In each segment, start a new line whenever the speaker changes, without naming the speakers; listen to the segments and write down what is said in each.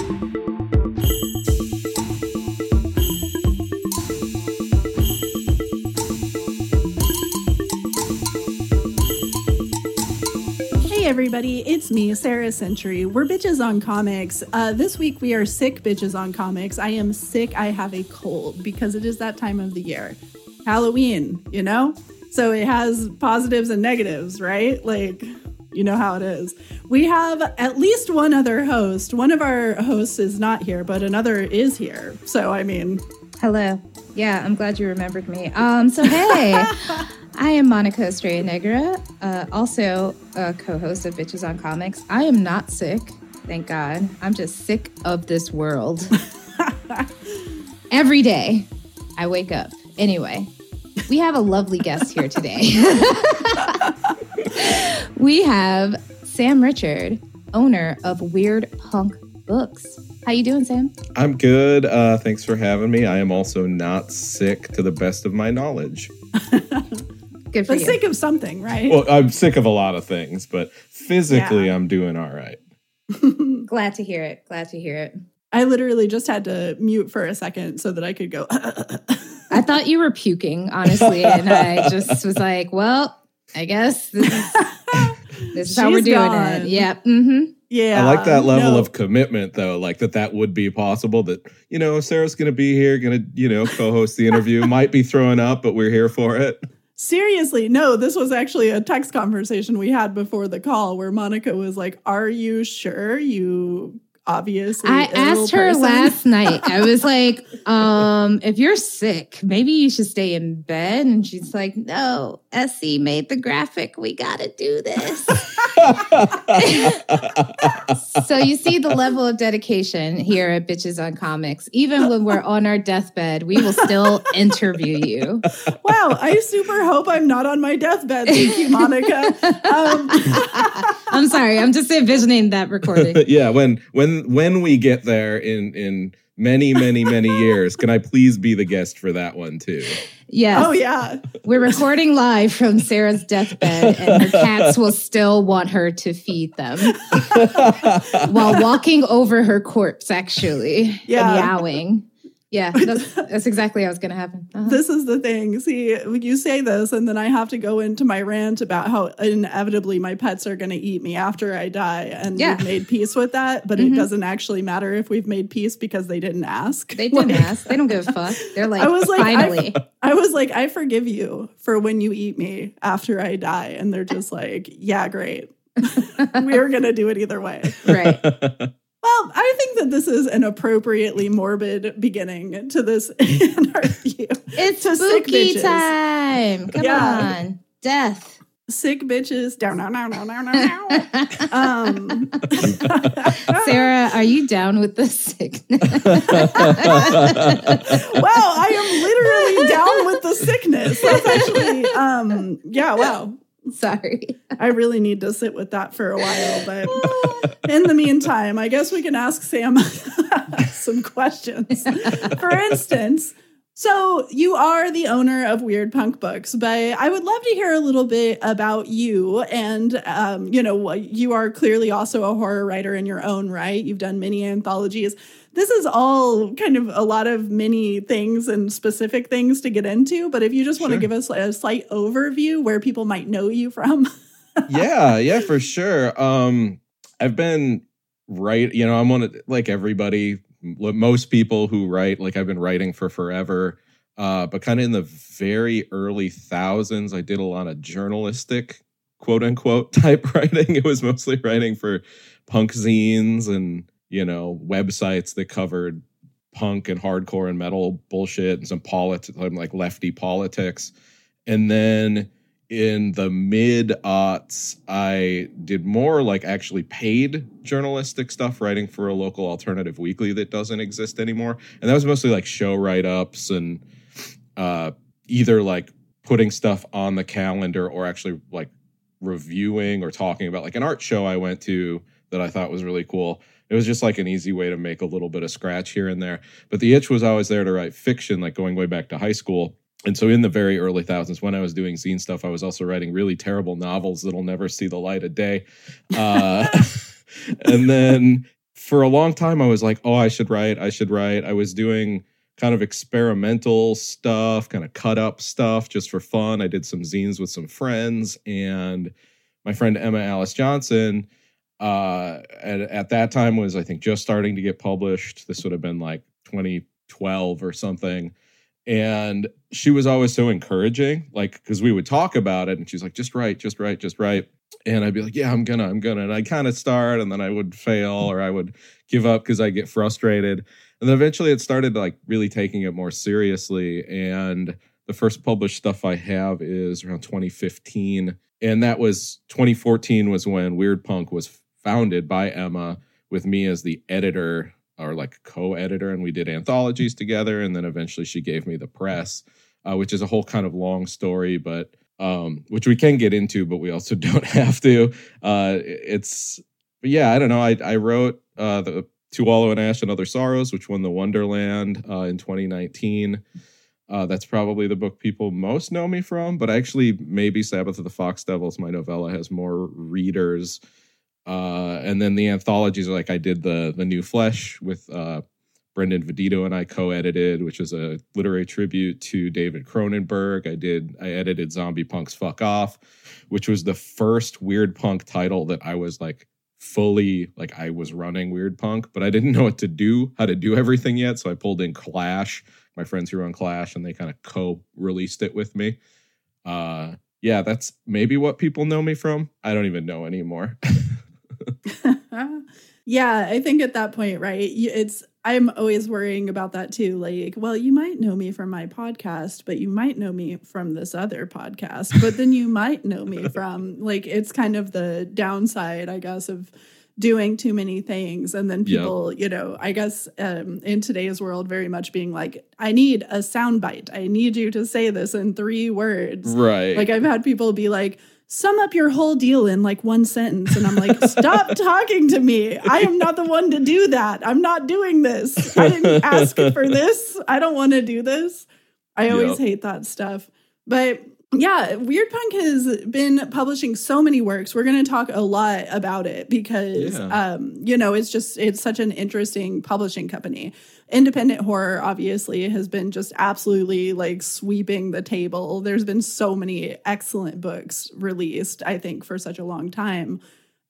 Everybody, it's me, Sarah Century. We're Bitches on Comics. This week we are sick bitches on comics. I am sick. I have a cold because it is that time of the year. Halloween, you know? So it has positives and negatives, right? Like, you know how it is. We have at least one other host. One of our hosts is not here, but another is here. So, I mean...
Hello. Yeah, I'm glad you remembered me. So hey... I am Monica Estrella Negra, also a co-host of Bitches on Comics. I am not sick, thank God. I'm just sick of this world. Every day I wake up. Anyway, we have a lovely guest here today. We have Sam Richard, owner of Weird Punk Books. How you doing, Sam?
I'm good. Thanks for having me. I am also not sick to the best of my knowledge.
Good for
but
you.
Sick of something, right?
Well, I'm sick of a lot of things, but physically I'm doing all right.
Glad to hear it. Glad to hear it.
I literally just had to mute for a second so that I could go.
I thought you were puking, honestly, and I just was like, well, I guess this is how we're doing it. Yeah. Mm-hmm.
Yeah.
I like that level of commitment, though, like that would be possible, that, you know, Sarah's going to be here, going to, you know, co-host the interview, might be throwing up, but we're here for it.
Seriously, no, this was actually a text conversation we had before the call where Monica was like, are you sure you obviously
I asked her last night. I was like, if you're sick, maybe you should stay in bed. And she's like, no, SC made the graphic. We got to do this. So you see the level of dedication here at Bitches on Comics. Even when we're on our deathbed, we will still interview you.
Wow, I super hope I'm not on my deathbed. Thank you, Monica.
I'm sorry. I'm just envisioning that recording.
Yeah, when we get there in many, many, many years, can I please be the guest for that one too?
Yes.
Oh, yeah.
We're recording live from Sarah's deathbed, and her cats will still want her to feed them while walking over her corpse, actually.
Yeah.
Meowing. Yeah, that's exactly how it's going to happen. Uh-huh.
This is the thing. See, you say this, and then I have to go into my rant about how inevitably my pets are going to eat me after I die. And we've made peace with that, but it doesn't actually matter if we've made peace because they didn't ask.
They didn't ask. They don't give a fuck. They're like, finally.
I was like, I forgive you for when you eat me after I die. And they're just like, yeah, great. We're going to do it either way.
Right.
Well, I think that this is an appropriately morbid beginning to this interview.
It's spooky time. Come on. Death.
Sick bitches. Down.
Sarah, are you down with the sickness?
Wow, I am literally down with the sickness. That's actually, yeah, wow.
Sorry.
I really need to sit with that for a while, but in the meantime, I guess we can ask Sam some questions. For instance, so you are the owner of Weird Punk Books, but I would love to hear a little bit about you. And, you know, you are clearly also a horror writer in your own right. You've done many anthologies. This is all kind of a lot of many things and specific things to get into. But if you just want to give us a slight overview where people might know you from.
Yeah, for sure. I've been I'm one of, like everybody, most people who write, like I've been writing for forever. But kind of in the very early thousands, I did a lot of journalistic, quote unquote, type writing. It was mostly writing for punk zines and, you know, websites that covered punk and hardcore and metal bullshit and some politics, like lefty politics. And then in the mid-aughts, I did more like actually paid journalistic stuff, writing for a local alternative weekly that doesn't exist anymore. And that was mostly like show write-ups and either like putting stuff on the calendar or actually like reviewing or talking about like an art show I went to that I thought was really cool. It was just like an easy way to make a little bit of scratch here and there. But the itch was always there to write fiction, like going way back to high school. And so in the very early thousands, when I was doing zine stuff, I was also writing really terrible novels that'll never see the light of day. And then for a long time, I was like, oh, I should write. I was doing kind of experimental stuff, kind of cut up stuff just for fun. I did some zines with some friends, and my friend Emma Alice Johnson at that time was, I think, just starting to get published. This would have been like 2012 or something. And she was always so encouraging, like, because we would talk about it and she's like, just write. And I'd be like, yeah, I'm gonna. And I'd kind of start and then I would fail or I would give up because I get frustrated. And then eventually it started like really taking it more seriously. And the first published stuff I have is around 2015. And that was 2014 was when Weird Punk was founded by Emma with me as the editor or like co-editor. And we did anthologies together. And then eventually she gave me the press, which is a whole kind of long story, but which we can get into, but we also don't have to. But yeah, I don't know. I wrote the To Wallow in Ash and Other Sorrows, which won the Wonderland in 2019. That's probably the book people most know me from, but actually maybe Sabbath of the Fox Devils, my novella, has more readers. And then the anthologies are like I did the New Flesh with Brendan Vedito and I co-edited, which is a literary tribute to David Cronenberg. I edited Zombie Punk's Fuck Off, which was the first Weird Punk title that I was like fully, like I was running Weird Punk, but I didn't know how to do everything yet. So I pulled in Clash, my friends who run Clash, and they kind of co-released it with me. Yeah, that's maybe what people know me from. I don't even know anymore.
Yeah, I think at that point, right, I'm always worrying about that too. Like, well, you might know me from my podcast, but you might know me from this other podcast, but then you might know me from, like, it's kind of the downside, I guess, of doing too many things. And then people, you know, I guess in today's world, very much being like, I need a soundbite. I need you to say this in 3 words.
Right.
Like, I've had people be like, sum up your whole deal in like 1 sentence. And I'm like, stop talking to me. I am not the one to do that. I'm not doing this. I didn't ask for this. I don't want to do this. I always hate that stuff. But yeah, Weird Punk has been publishing so many works. We're going to talk a lot about it because, you know, it's such an interesting publishing company. Independent horror, obviously, has been just absolutely like sweeping the table. There's been so many excellent books released, I think, for such a long time.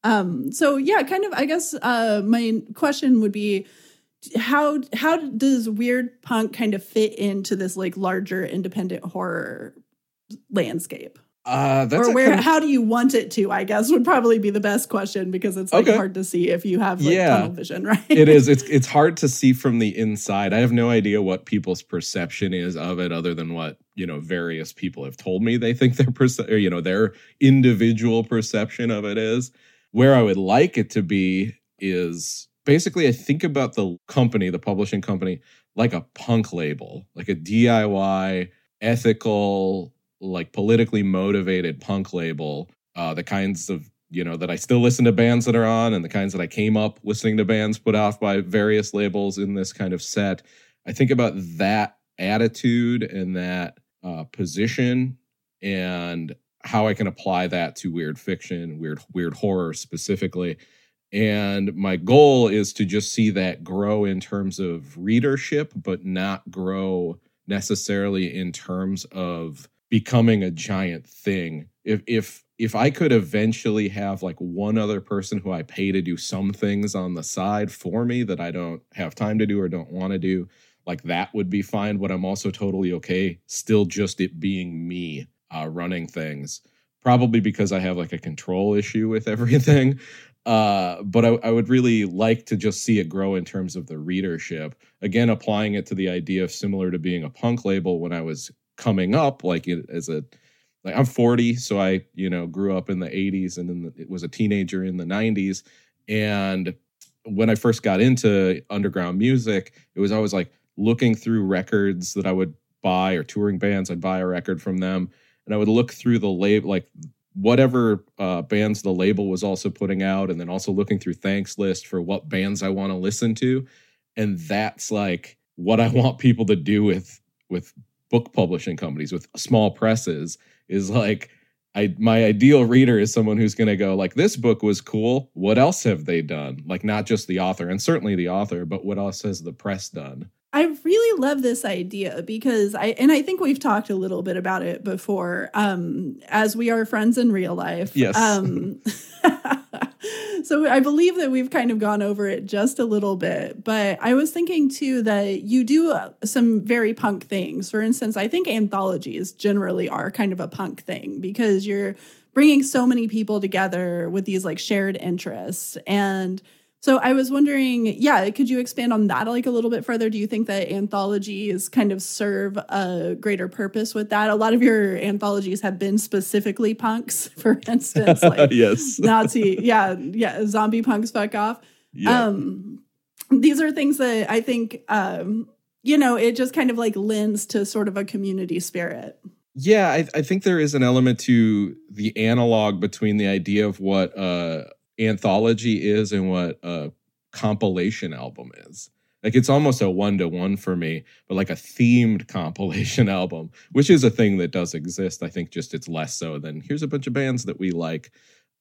So yeah, kind of, I guess my question would be, how does Weird Punk kind of fit into this like larger independent horror landscape? How do you want it to, I guess, would probably be the best question, because it's like hard to see if you have like tunnel vision, right?
It is. It's hard to see from the inside. I have no idea what people's perception is of it, other than what, you know, various people have told me they think their individual perception of it is. Where I would like it to be is basically, I think about the company, the publishing company, like a punk label, like a DIY, ethical, like politically motivated punk label, the kinds of, you know, that I still listen to bands that are on, and the kinds that I came up listening to bands put off by various labels in this kind of set. I think about that attitude and that position, and how I can apply that to weird fiction, weird horror specifically. And my goal is to just see that grow in terms of readership, but not grow necessarily in terms of becoming a giant thing. If I could eventually have like one other person who I pay to do some things on the side for me that I don't have time to do or don't want to do, like that would be fine. But I'm also totally okay still just it being me running things, probably because I have like a control issue with everything. But I would really like to just see it grow in terms of the readership. Again, applying it to the idea of similar to being a punk label when I was coming up, I'm 40, so I, you know, grew up in the 80s and then it was a teenager in the 90s. And when I first got into underground music, it was always like looking through records that I would buy, or touring bands, I'd buy a record from them, and I would look through the label, like whatever bands the label was also putting out, and then also looking through thanks list for what bands I want to listen to. And that's like what I want people to do with book publishing companies, with small presses, is like my ideal reader is someone who's going to go like, this book was cool. What else have they done? Like, not just the author, and certainly the author, but what else has the press done?
I really love this idea because I think we've talked a little bit about it before, as we are friends in real life.
Yes.
So I believe that we've kind of gone over it just a little bit, but I was thinking too that you do some very punk things. For instance, I think anthologies generally are kind of a punk thing because you're bringing so many people together with these like shared interests. And so I was wondering, could you expand on that like a little bit further? Do you think that anthologies kind of serve a greater purpose with that? A lot of your anthologies have been specifically punks, for instance, like
yes.
Nazi, zombie punks fuck off.
Yeah.
These are things that I think, it just kind of like lends to sort of a community spirit.
Yeah, I think there is an element to the analog between the idea of what anthology is and what a compilation album is. Like, it's almost a 1-to-1 for me, but like a themed compilation album, which is a thing that does exist. I think just it's less so than here's a bunch of bands that we like.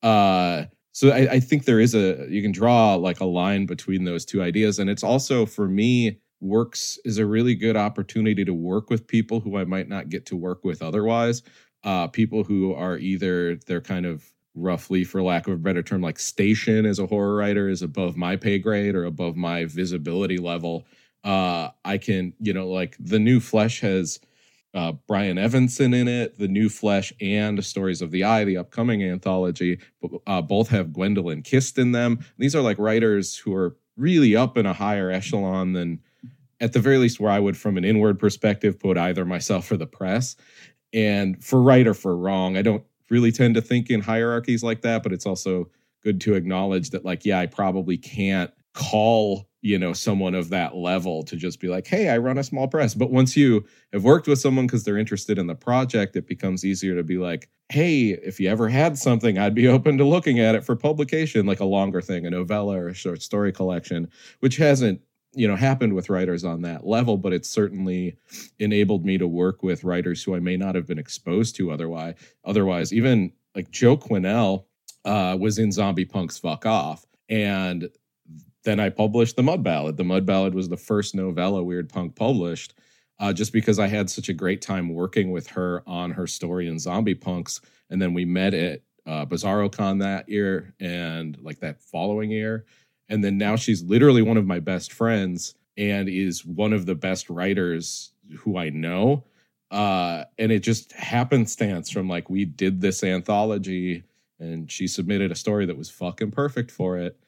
So I think there is you can draw like a line between those two ideas. And it's also, for me, works is a really good opportunity to work with people who I might not get to work with otherwise. People who are either they're kind of roughly, for lack of a better term, like station as a horror writer is above my pay grade or above my visibility level. I can, like the New Flesh has Brian Evanson in it. The New Flesh and Stories of the Eye, the upcoming anthology, both have Gwendolyn Kist in them. These are like writers who are really up in a higher echelon than, at the very least, where I would, from an inward perspective, put either myself or the press. And for right or for wrong, I don't really tend to think in hierarchies like that, but it's also good to acknowledge that, like, I probably can't call, someone of that level to just be like, hey, I run a small press. But once you have worked with someone because they're interested in the project, it becomes easier to be like, hey, if you ever had something, I'd be open to looking at it for publication, like a longer thing, a novella or a short story collection, which hasn't happened with writers on that level, but it's certainly enabled me to work with writers who I may not have been exposed to otherwise. Even like Joe Quinnell was in Zombie Punks Fuck Off. And then I published The Mud Ballad. The Mud Ballad was the first novella Weird Punk published, just because I had such a great time working with her on her story in Zombie Punks. And then we met at BizarroCon that year and like that following year. And then now she's literally one of my best friends and is one of the best writers who I know. And it just happenstance from like, we did this anthology and she submitted a story that was fucking perfect for it.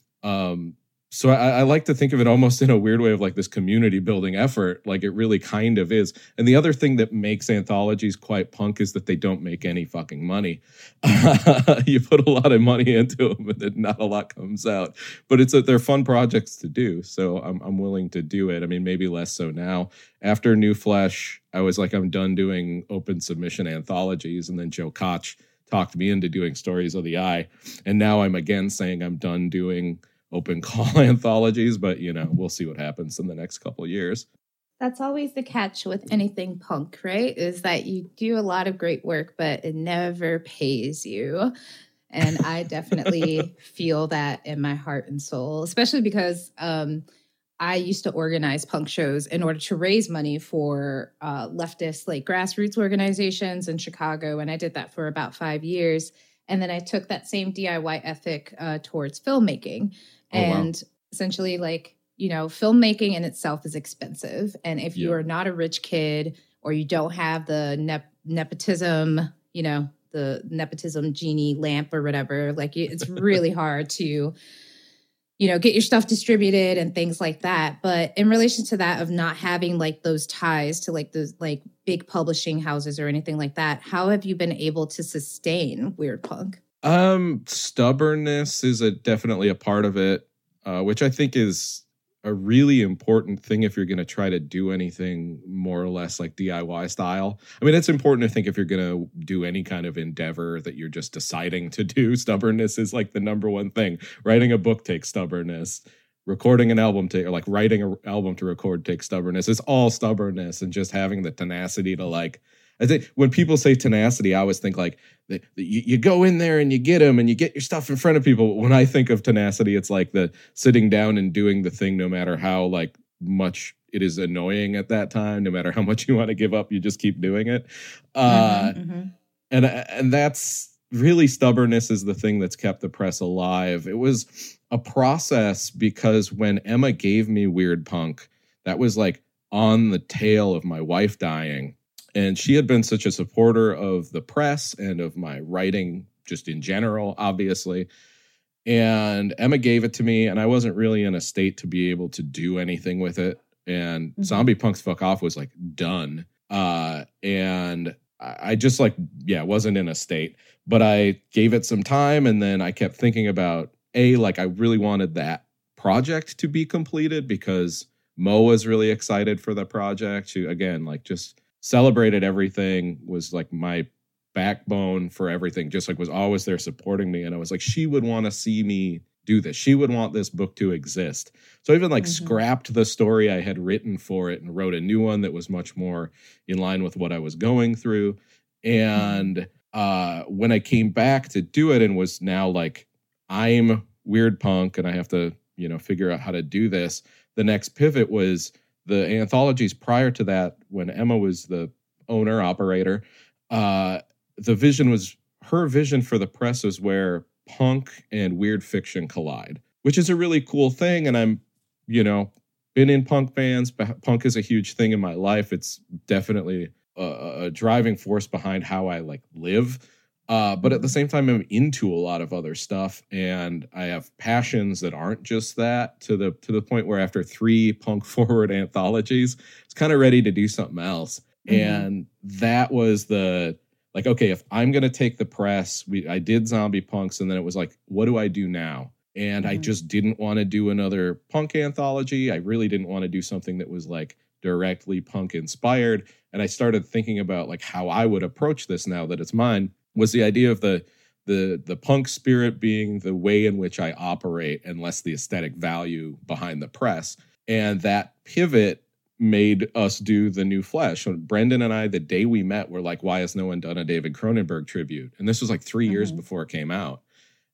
So I like to think of it almost in a weird way of like this community building effort. Like, it really kind of is. And the other thing that makes anthologies quite punk is that they don't make any fucking money. You put a lot of money into them and then not a lot comes out. But they're fun projects to do. So I'm willing to do it. I mean, maybe less so now. After New Flesh, I was like, I'm done doing open submission anthologies. And then Joe Koch talked me into doing Stories of the Eye. And now I'm again saying I'm done doing open call anthologies, but we'll see what happens in the next couple of years.
That's always the catch with anything punk, right? Is that you do a lot of great work, but it never pays you. And I definitely feel that in my heart and soul, especially because I used to organize punk shows in order to raise money for leftist, like grassroots organizations in Chicago. And I did that for about 5 years. And then I took that same DIY ethic towards filmmaking. And essentially, like, filmmaking in itself is expensive. And if you are not a rich kid or you don't have the nepotism, the nepotism genie lamp or whatever, like it's really hard to, get your stuff distributed and things like that. But in relation to that of not having like those ties to like those like big publishing houses or anything like that, how have you been able to sustain Weird Punk?
Stubbornness is definitely a part of it, which I think is a really important thing if you're going to try to do anything more or less like DIY style. I mean, it's important to think if you're going to do any kind of endeavor that you're just deciding to do. Stubbornness is like the number one thing. Writing a book takes stubbornness. Recording an album or like writing an album to record takes stubbornness. It's all stubbornness and just having the tenacity to like, I think when people say tenacity, I always think like you go in there and you get them and you get your stuff in front of people. When I think of tenacity, it's like the sitting down and doing the thing, no matter how like much it is annoying at that time, no matter how much you want to give up, you just keep doing it. And that's really, stubbornness is the thing that's kept the press alive. It was a process because when Emma gave me Weird Punk, that was like on the tail of my wife dying. And she had been such a supporter of the press and of my writing just in general, obviously. And Emma gave it to me, and I wasn't really in a state to be able to do anything with it. And Zombie Punks Fuck Off was like done. And I just like, wasn't in a state. But I gave it some time, and then I kept thinking about, like I really wanted that project to be completed because Mo was really excited for the project. She, again, like just celebrated everything, was like my backbone for everything, just like was always there supporting me. And I was like, she would want to see me do this. She would want this book to exist. So I even like scrapped the story I had written for it and wrote a new one that was much more in line with what I was going through. And when I came back to do it and was now like, I'm Weird Punk and I have to, figure out how to do this. The next pivot was the anthologies prior to that, when Emma was the owner operator. The vision was, her vision for the press is where punk and weird fiction collide, which is a really cool thing. And I'm, been in punk bands. Punk is a huge thing in my life. It's definitely a driving force behind how I like live. But at the same time, I'm into a lot of other stuff, and I have passions that aren't just that, to the point where after 3 punk forward anthologies, it's kind of ready to do something else. And that was the like, okay, if I'm going to take the press, I did Zombie Punks, and then it was like, what do I do now? And I just didn't want to do another punk anthology. I really didn't want to do something that was like directly punk inspired. And I started thinking about like how I would approach this now that it's mine, was the idea of the punk spirit being the way in which I operate and less the aesthetic value behind the press. And that pivot made us do the New Flesh. So Brendan and I, the day we met, were like, why has no one done a David Cronenberg tribute? And this was like 3 years before it came out.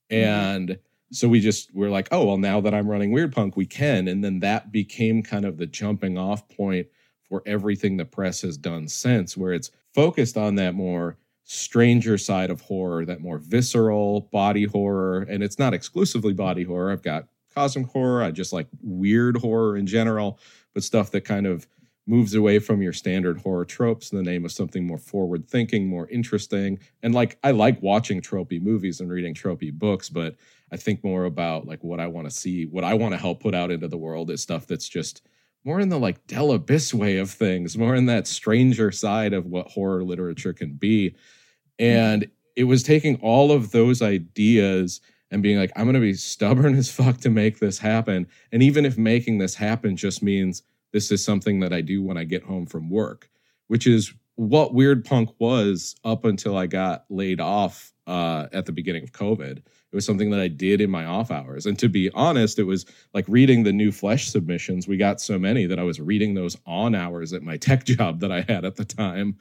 And so we're like, oh, well, now that I'm running Weird Punk, we can. And then that became kind of the jumping off point for everything the press has done since, where it's focused on that more stranger side of horror, that more visceral body horror. And it's not exclusively body horror. I've got cosmic horror. I just like weird horror in general, but stuff that kind of moves away from your standard horror tropes in the name of something more forward thinking, more interesting. And like, I like watching tropey movies and reading tropey books, but I think more about like what I want to see, what I want to help put out into the world is stuff that's just more in the like Del Abyss way of things, more in that stranger side of what horror literature can be. And it was taking all of those ideas and being like, I'm going to be stubborn as fuck to make this happen. And even if making this happen just means this is something that I do when I get home from work, which is what Weird Punk was up until I got laid off at the beginning of COVID. It was something that I did in my off hours. And to be honest, it was like reading the New Flesh submissions. We got so many that I was reading those on hours at my tech job that I had at the time.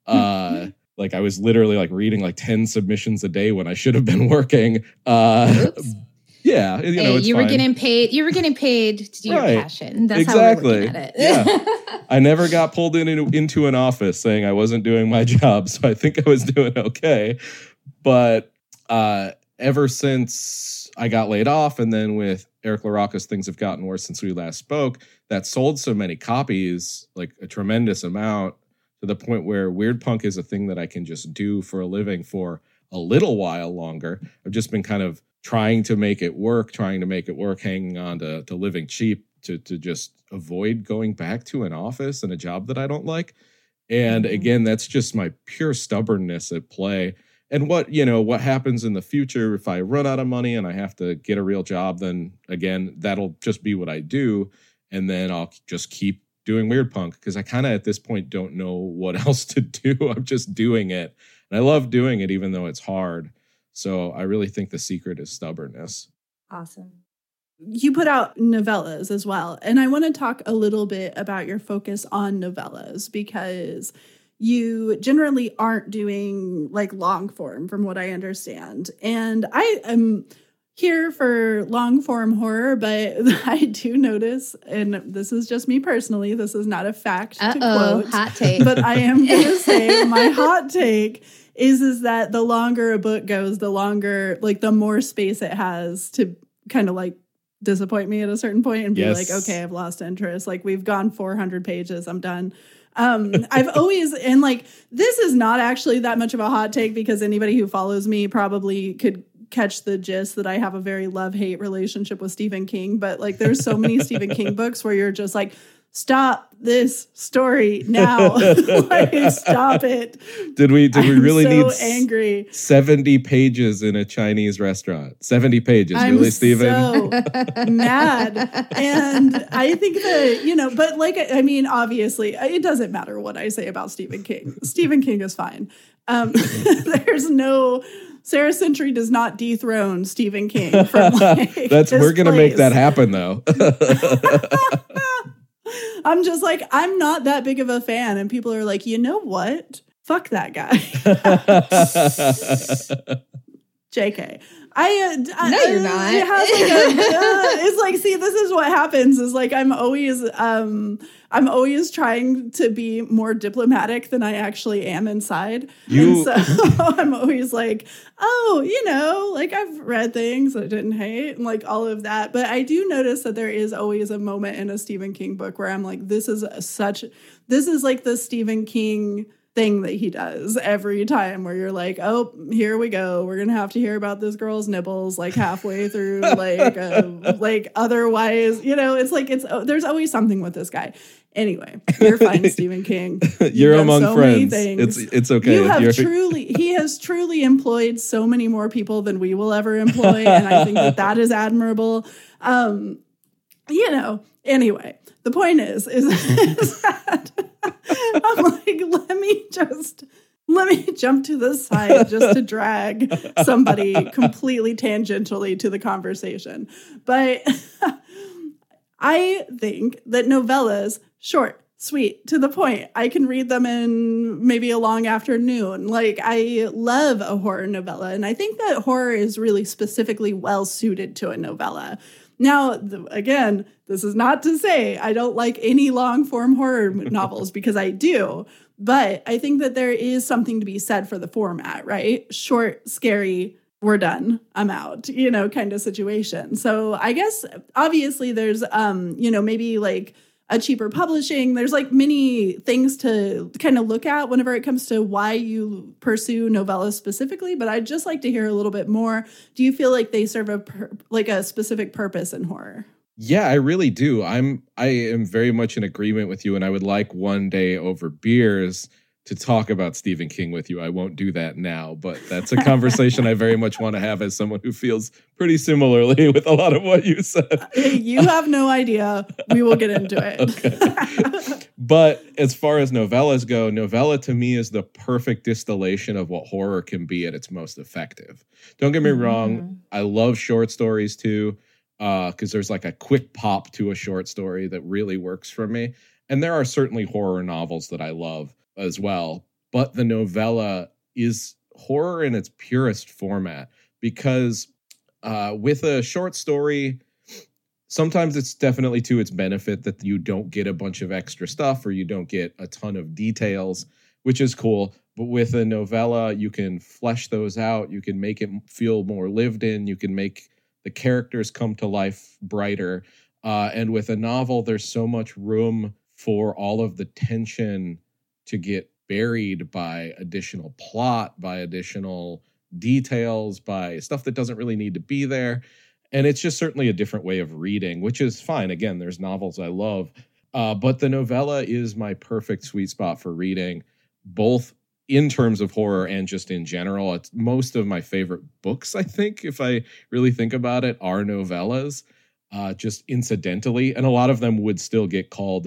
Like I was literally like reading like 10 submissions a day when I should have been working. Yeah,
you were getting paid. You were getting paid to do your passion. That's
exactly
how we're looking at it.
Yeah. I never got pulled into an office saying I wasn't doing my job, so I think I was doing okay. But ever since I got laid off, and then with Eric LaRocca's Things Have Gotten Worse Since We Last Spoke, that sold so many copies, like a tremendous amount, to the point where Weird Punk is a thing that I can just do for a living for a little while longer. I've just been kind of trying to make it work, hanging on to living cheap to just avoid going back to an office and a job that I don't like. And again, that's just my pure stubbornness at play. And what happens in the future, if I run out of money and I have to get a real job, then again, that'll just be what I do. And then I'll just keep doing Weird Punk, because I kind of at this point don't know what else to do. I'm just doing it. And I love doing it, even though it's hard. So I really think the secret is stubbornness.
Awesome.
You put out novellas as well. And I want to talk a little bit about your focus on novellas, because you generally aren't doing like long form, from what I understand. And I am here for long form horror, but I do notice, and this is just me personally, this is not a fact to quote,
hot take.
but I am going to say my hot take is that the longer a book goes, the longer, like the more space it has to kind of like disappoint me at a certain point and be like, okay, I've lost interest. Like we've gone 400 pages. I'm done. I've always, and like, this is not actually that much of a hot take because anybody who follows me probably could catch the gist that I have a very love-hate relationship with Stephen King. But like, there's so many Stephen King books where you're just like, stop this story now. Like, stop it.
Did we really
so
need
angry
70 pages in a Chinese restaurant? 70 pages,
I'm
really, Stephen?
So mad. And I think that, you know, but like, I mean, obviously, it doesn't matter what I say about Stephen King. Stephen King is fine. There's no... Sarah Century does not dethrone Stephen King from like
we're going to make that happen, though.
I'm just like, I'm not that big of a fan. And people are like, you know what? Fuck that guy. JK.
No, you're not.
It's like, see, this is what happens is like, I'm always trying to be more diplomatic than I actually am inside. And so I'm always like, oh, you know, like I've read things I didn't hate and like all of that. But I do notice that there is always a moment in a Stephen King book where I'm like, this is like the Stephen King thing that he does every time where you're like, oh, here we go. We're going to have to hear about this girl's nipples like halfway through, like otherwise, you know, it's like, there's always something with this guy. Anyway, you're fine, Stephen King.
You're among so friends. It's okay.
He has truly employed so many more people than we will ever employ. And I think that is admirable. You know, anyway, the point is that I'm like, let me jump to the side just to drag somebody completely tangentially to the conversation. But I think that novellas, short, sweet, to the point. I can read them in maybe a long afternoon. Like, I love a horror novella. And I think that horror is really specifically well suited to a novella. Now, again, this is not to say I don't like any long-form horror novels, because I do. But I think that there is something to be said for the format, right? Short, scary, we're done, I'm out, you know, kind of situation. So I guess, obviously, there's, you know, maybe like a cheaper publishing. There's like many things to kind of look at whenever it comes to why you pursue novellas specifically. But I'd just like to hear a little bit more. Do you feel like they serve a specific purpose in horror?
Yeah, I really do. I am very much in agreement with you, and I would like one day over beers to talk about Stephen King with you. I won't do that now, but that's a conversation I very much want to have as someone who feels pretty similarly with a lot of what you said.
You have no idea. We will get into it.
Okay. But as far as novellas go, novella to me is the perfect distillation of what horror can be at its most effective. Don't get me wrong. I love short stories too, because there's like a quick pop to a short story that really works for me. And there are certainly horror novels that I love as well, but the novella is horror in its purest format, because with a short story, sometimes it's definitely to its benefit that you don't get a bunch of extra stuff or you don't get a ton of details, which is cool. But with a novella, you can flesh those out. You can make it feel more lived in. You can make the characters come to life brighter. And with a novel, there's so much room for all of the tension to get buried by additional plot, by additional details, by stuff that doesn't really need to be there. And it's just certainly a different way of reading, which is fine. Again, there's novels I love, but the novella is my perfect sweet spot for reading, both in terms of horror and just in general. It's most of my favorite books, I think, if I really think about it, are novellas, just incidentally. And a lot of them would still get called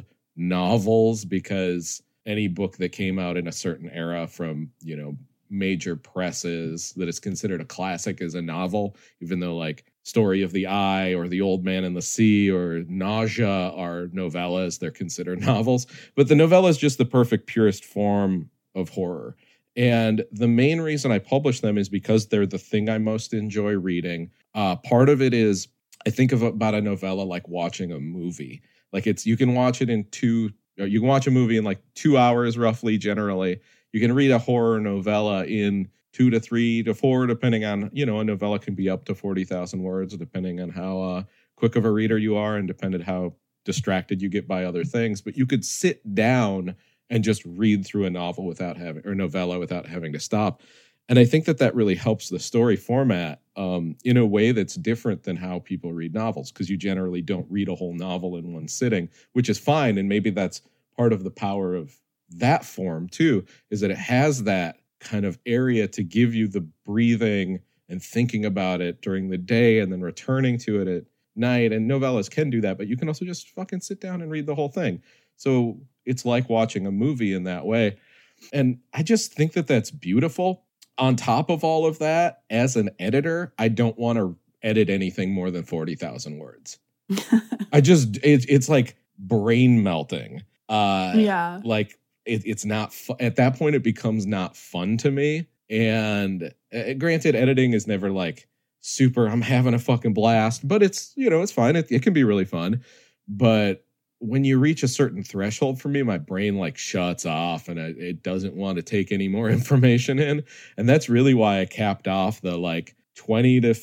novels because any book that came out in a certain era from, you know, major presses that is considered a classic is a novel, even though like Story of the Eye or The Old Man and the Sea or Nausea are novellas. They're considered novels. But the novella is just the perfect purest form of horror. And the main reason I publish them is because they're the thing I most enjoy reading. Part of it is I think about a novella like watching a movie. Like you can watch it you can watch a movie in like 2 hours roughly, generally. You can read a horror novella in 2 to 3 to 4, depending on, a novella can be up to 40,000 words, depending on how quick of a reader you are and depending how distracted you get by other things. But you could sit down and just read through a novella without having to stop. And I think that really helps the story format in a way that's different than how people read novels, because you generally don't read a whole novel in one sitting, which is fine. And maybe that's part of the power of that form too, is that it has that kind of area to give you the breathing and thinking about it during the day and then returning to it at night. And novellas can do that, but you can also just fucking sit down and read the whole thing. So it's like watching a movie in that way. And I just think that that's beautiful. On top of all of that, as an editor, I don't want to edit anything more than 40,000 words. It's like brain melting. Like it's not at that point, it becomes not fun to me. And granted, editing is never like super, I'm having a fucking blast, but it's, it's fine. It can be really fun. But when you reach a certain threshold for me, my brain like shuts off and it doesn't want to take any more information in. And that's really why I capped off the like 20 to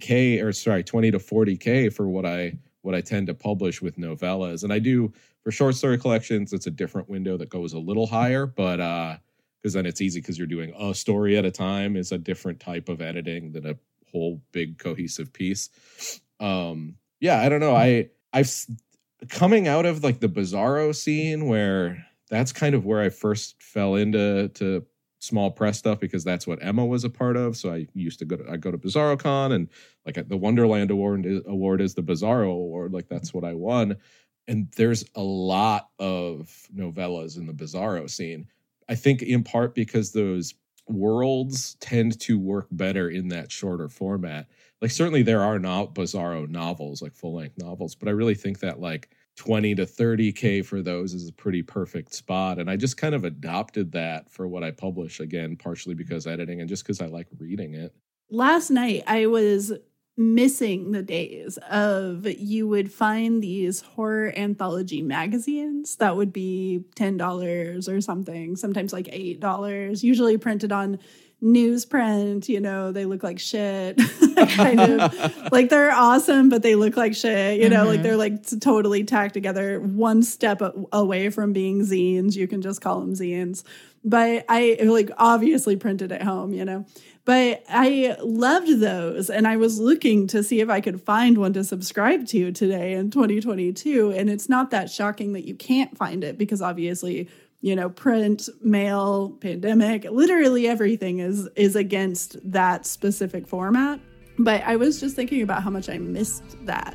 40K for what I tend to publish with novellas. And I do for short story collections, it's a different window that goes a little higher, but because then it's easy because you're doing a story at a time. Is a different type of editing than a whole big cohesive piece. I don't know. I've coming out of like the Bizarro scene, where that's kind of where I first fell into small press stuff, because that's what Emma was a part of. So I used to go to BizarroCon, and like the Wonderland Award is the Bizarro Award. Like that's what I won. And there's a lot of novellas in the Bizarro scene. I think in part because those worlds tend to work better in that shorter format. Like certainly there are not Bizarro novels, like full-length novels, but I really think that like 20 to 30K for those is a pretty perfect spot. And I just kind of adopted that for what I publish, again, partially because editing and just because I like reading it.
Last night, I was missing the days of you would find these horror anthology magazines that would be $10 or something, sometimes like $8, usually printed on newsprint. They look like shit. Kind of like they're awesome, but they look like shit, like they're like totally tacked together, one step away from being zines. You can just call them zines, but I like obviously printed at home, but I loved those. And I was looking to see if I could find one to subscribe to today in 2022. And it's not that shocking that you can't find it, because obviously, print, mail, pandemic, literally everything is against that specific format. But I was just thinking about how much I missed that.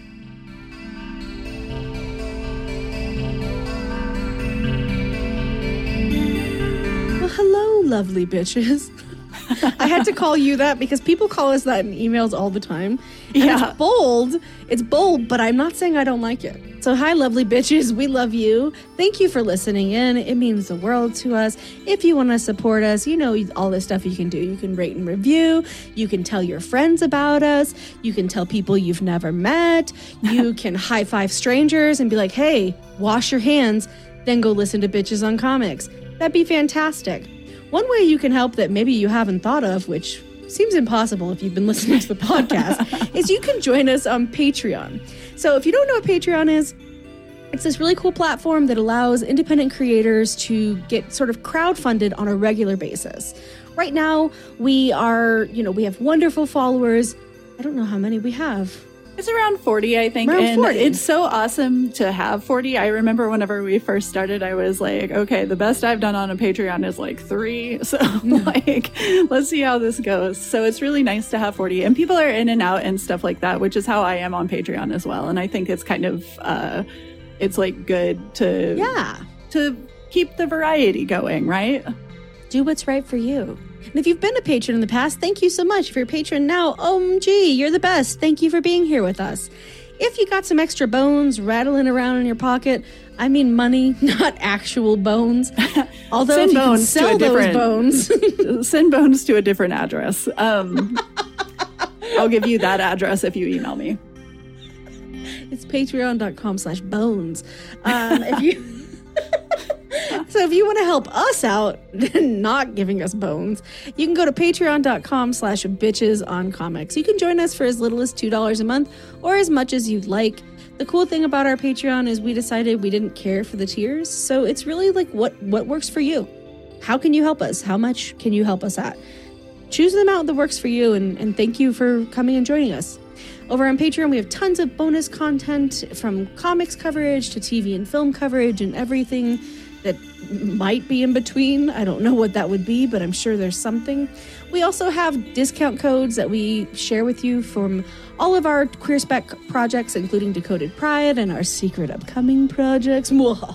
Well, hello, lovely bitches. I had to call you that because people call us that in emails all the time. And it's bold, but I'm not saying I don't like it. So hi, lovely bitches. We love you. Thank you for listening in. It means the world to us. If you want to support us, all this stuff you can do. You can rate and review. You can tell your friends about us. You can tell people you've never met. You can high five strangers and be like, hey, wash your hands, then go listen to Bitches on Comics. That'd be fantastic. One way you can help that maybe you haven't thought of, which seems impossible if you've been listening to the podcast, is you can join us on Patreon. So if you don't know what Patreon is, it's this really cool platform that allows independent creators to get sort of crowdfunded on a regular basis. Right now, we have wonderful followers. I don't know how many we have.
It's around 40, I think.
Around 40.
It's so awesome to have 40. I remember whenever we first started, I was like, okay, the best I've done on a Patreon is like 3. So let's see how this goes. So it's really nice to have 40. And people are in and out and stuff like that, which is how I am on Patreon as well. And I think it's kind of, it's like good to keep the variety going, right?
Do what's right for you. And if you've been a patron in the past, thank you so much. If you're a patron now, OMG, you're the best. Thank you for being here with us. If you got some extra bones rattling around in your pocket, I mean money, not actual bones, Although
Send
if you can
bones to
sell
a
those
different-
bones.
Send bones to a different address. I'll give you that address if you email me.
It's patreon.com/bones. If you So if you want to help us out, not giving us bones, you can go to patreon.com/bitchesoncomix. You can join us for as little as $2 a month or as much as you'd like. The cool thing about our Patreon is we decided we didn't care for the tiers. So it's really like what works for you. How can you help us? How much can you help us at? Choose the amount that works for you, and thank you for coming and joining us. Over on Patreon, we have tons of bonus content, from comics coverage to TV and film coverage and everything that might be in between. I don't know what that would be, but I'm sure there's something. We also have discount codes that we share with you from all of our Queer Spec projects, including Decoded Pride and our secret upcoming projects.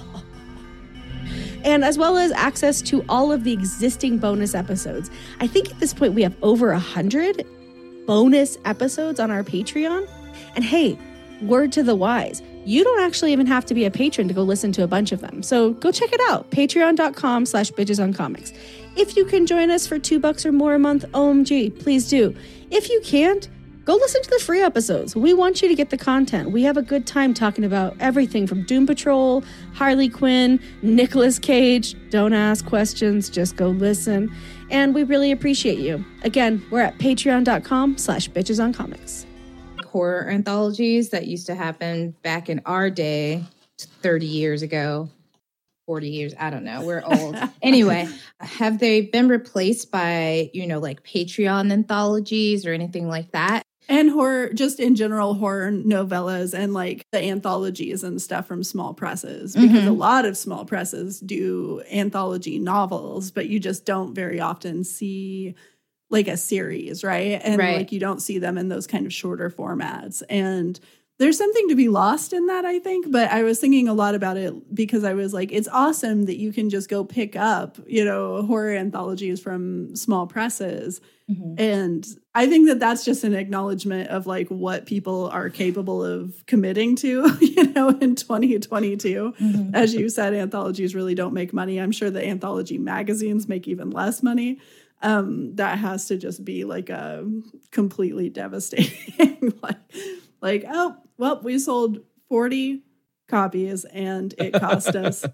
And as well as access to all of the existing bonus episodes. I think at this point we have over 100 bonus episodes on our Patreon. And hey, word to the wise, you don't actually even have to be a patron to go listen to a bunch of them. So go check it out, patreon.com/bitchesoncomics. If you can join us for $2 or more a month, OMG, please do. If you can't, go listen to the free episodes. We want you to get the content. We have a good time talking about everything from Doom Patrol, Harley Quinn, Nicolas Cage. Don't ask questions, just go listen. And we really appreciate you. Again, we're at patreon.com/bitchesoncomics.
Horror anthologies that used to happen back in our day, 30 years ago, 40 years, I don't know, we're old. Anyway, have they been replaced by, like Patreon anthologies or anything like that?
And horror, just in general, horror novellas and like the anthologies and stuff from small presses, because a lot of small presses do anthology novels, but you just don't very often see like a series, right? And like you don't see them in those kind of shorter formats. And there's something to be lost in that, I think. But I was thinking a lot about it because I was like, it's awesome that you can just go pick up, horror anthologies from small presses. And I think that that's just an acknowledgement of like what people are capable of committing to, in 2022. As you said, anthologies really don't make money. I'm sure the anthology magazines make even less money. That has to just be like a completely devastating, like, oh, well, we sold 40 copies and it cost us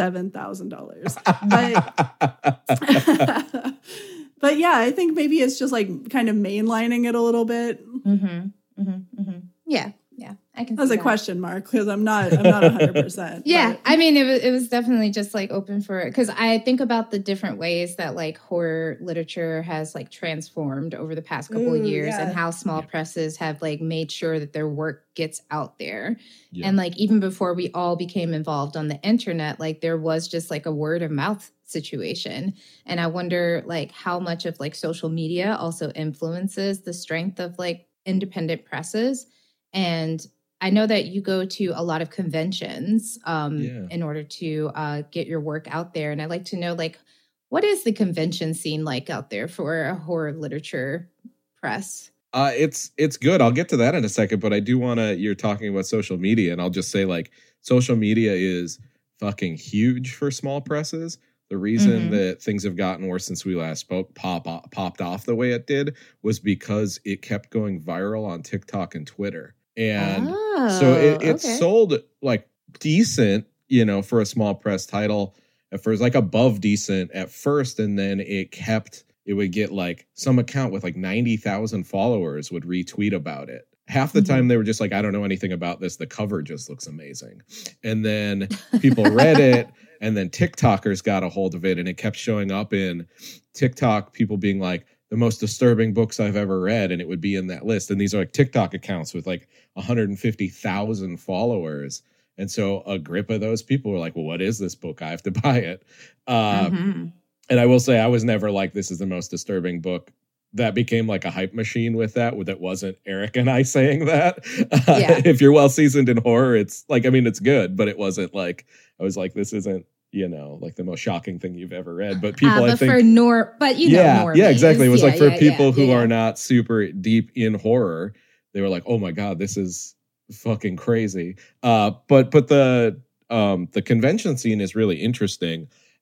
$7,000. But yeah, I think maybe it's just like kind of mainlining it a little bit.
Yeah, I can.
That's a question mark because I'm not 100%.
Yeah, I mean, it was definitely just like open for it because I think about the different ways that like horror literature has like transformed over the past couple of years and how small presses have like made sure that their work gets out there. And like even before we all became involved on the internet, like there was just like a word of mouth situation. And I wonder like how much of like social media also influences the strength of like independent presses. And I know that you go to a lot of conventions in order to get your work out there. And I'd like to know, like, what is the convention scene like out there for a horror literature press?
It's good. I'll get to that in a second, but I do want to, you're talking about social media, and I'll just say, like, social media is fucking huge for small presses. The reason that things have gotten worse since we last spoke, popped off the way it did, was because it kept going viral on TikTok and Twitter. And so it sold like decent, for a small press title at first, like above decent at first. And then it would get like some account with like 90,000 followers would retweet about it. Half the time they were just like, I don't know anything about this. The cover just looks amazing. And then people read it, and then TikTokers got a hold of it, and it kept showing up in TikTok, people being like, the most disturbing books I've ever read, and it would be in that list. And these are like TikTok accounts with like 150,000 followers. And so a grip of those people were like, well, what is this book? I have to buy it. And I will say I was never like, this is the most disturbing book. That became like a hype machine with that wasn't Eric and I saying that. If you're well seasoned in horror, it's like, I mean, it's good, but it wasn't like, I was like, this isn't, like the most shocking thing you've ever read. But people, I think,
normies.
Yeah, exactly. It was like for people who are not super deep in horror, they were like, oh my God, this is fucking crazy. But the convention scene is really interesting.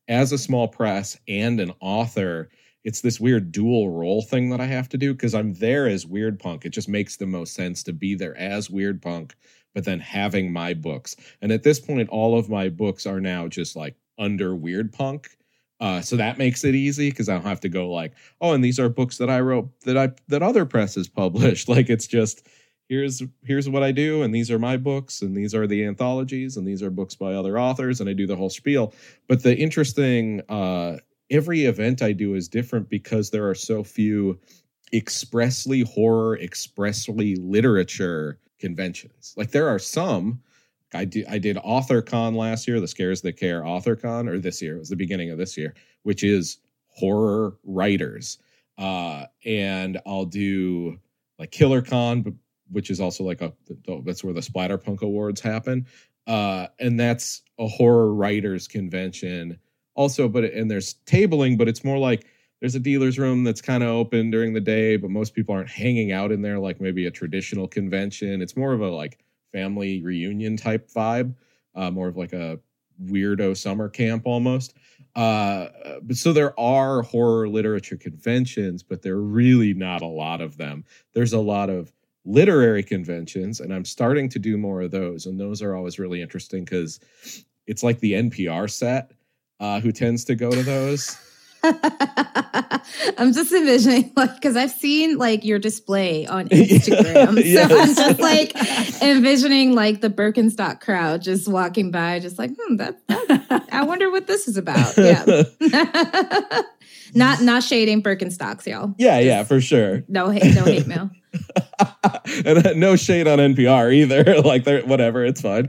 as a small press and an author, it's this weird dual role thing that I have to do because I'm there as Weird Punk. It just makes the most sense to be there as Weird Punk, but then having my books. And at this point, all of my books are now just like under Weird Punk. So that makes it easy because I don't have to go like, oh, and these are books that I wrote that other presses published. Like it's just here's what I do, and these are my books, and these are the anthologies, and these are books by other authors, and I do the whole spiel. But the interesting every event I do is different because there are so few expressly horror, expressly literature conventions. Like there are some. I did AuthorCon last year, the Scares That Care AuthorCon, or this year, it was the beginning of this year, which is horror writers. And I'll do like KillerCon, which is also like that's where the Splatterpunk Awards happen. And that's a horror writers convention also, and there's tabling, but it's more like there's a dealer's room that's kind of open during the day, but most people aren't hanging out in there like maybe a traditional convention. It's more of a like family reunion type vibe, more of like a weirdo summer camp almost. But so there are horror literature conventions, but there are really not a lot of them. There's a lot of literary conventions, and I'm starting to do more of those. And those are always really interesting because it's like the NPR set who tends to go to those.
I'm just envisioning, like, because I've seen like your display on Instagram.
Yes.
So I'm just like envisioning like the Birkenstock crowd just walking by, just like, I wonder what this is about. Yeah. Not shading Birkenstocks, y'all.
Yeah, for sure.
No hate mail.
And no shade on NPR either. Like, whatever, it's fine.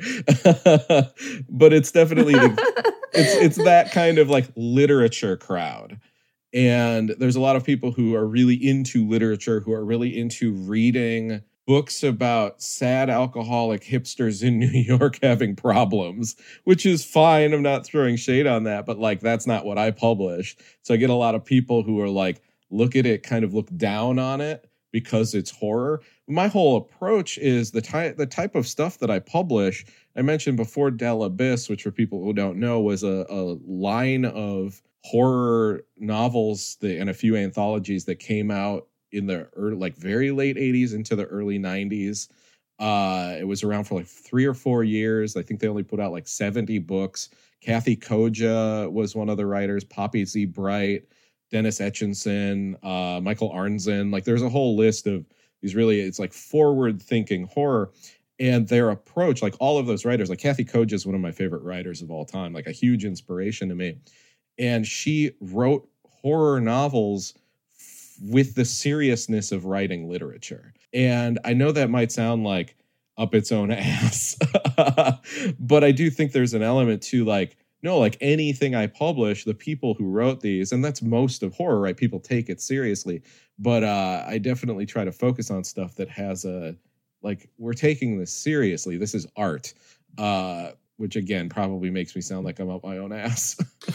But it's definitely it's that kind of like literature crowd. And there's a lot of people who are really into literature, who are really into reading books about sad alcoholic hipsters in New York having problems, which is fine. I'm not throwing shade on that, but like, that's not what I publish. So I get a lot of people who are like, look at it, kind of look down on it because it's horror. My whole approach is the type of stuff that I publish. I mentioned before Del Abyss, which for people who don't know was a line of horror novels and a few anthologies that came out in the very late 80s into the early 90s. It was around for like 3 or 4 years. I think they only put out like 70 books. Kathy Koja was one of the writers, Poppy Z. Bright, Dennis Etchinson, Michael Arnzen. Like there's a whole list of these really, it's like forward-thinking horror. And their approach, like all of those writers, like Kathy Koja is one of my favorite writers of all time, like a huge inspiration to me. And she wrote horror novels with the seriousness of writing literature. And I know that might sound like up its own ass, but I do think there's an element to like, no, like anything I publish, the people who wrote these, and that's most of horror, right? People take it seriously. But I definitely try to focus on stuff that has we're taking this seriously. This is art. Which again probably makes me sound like I'm up my own ass.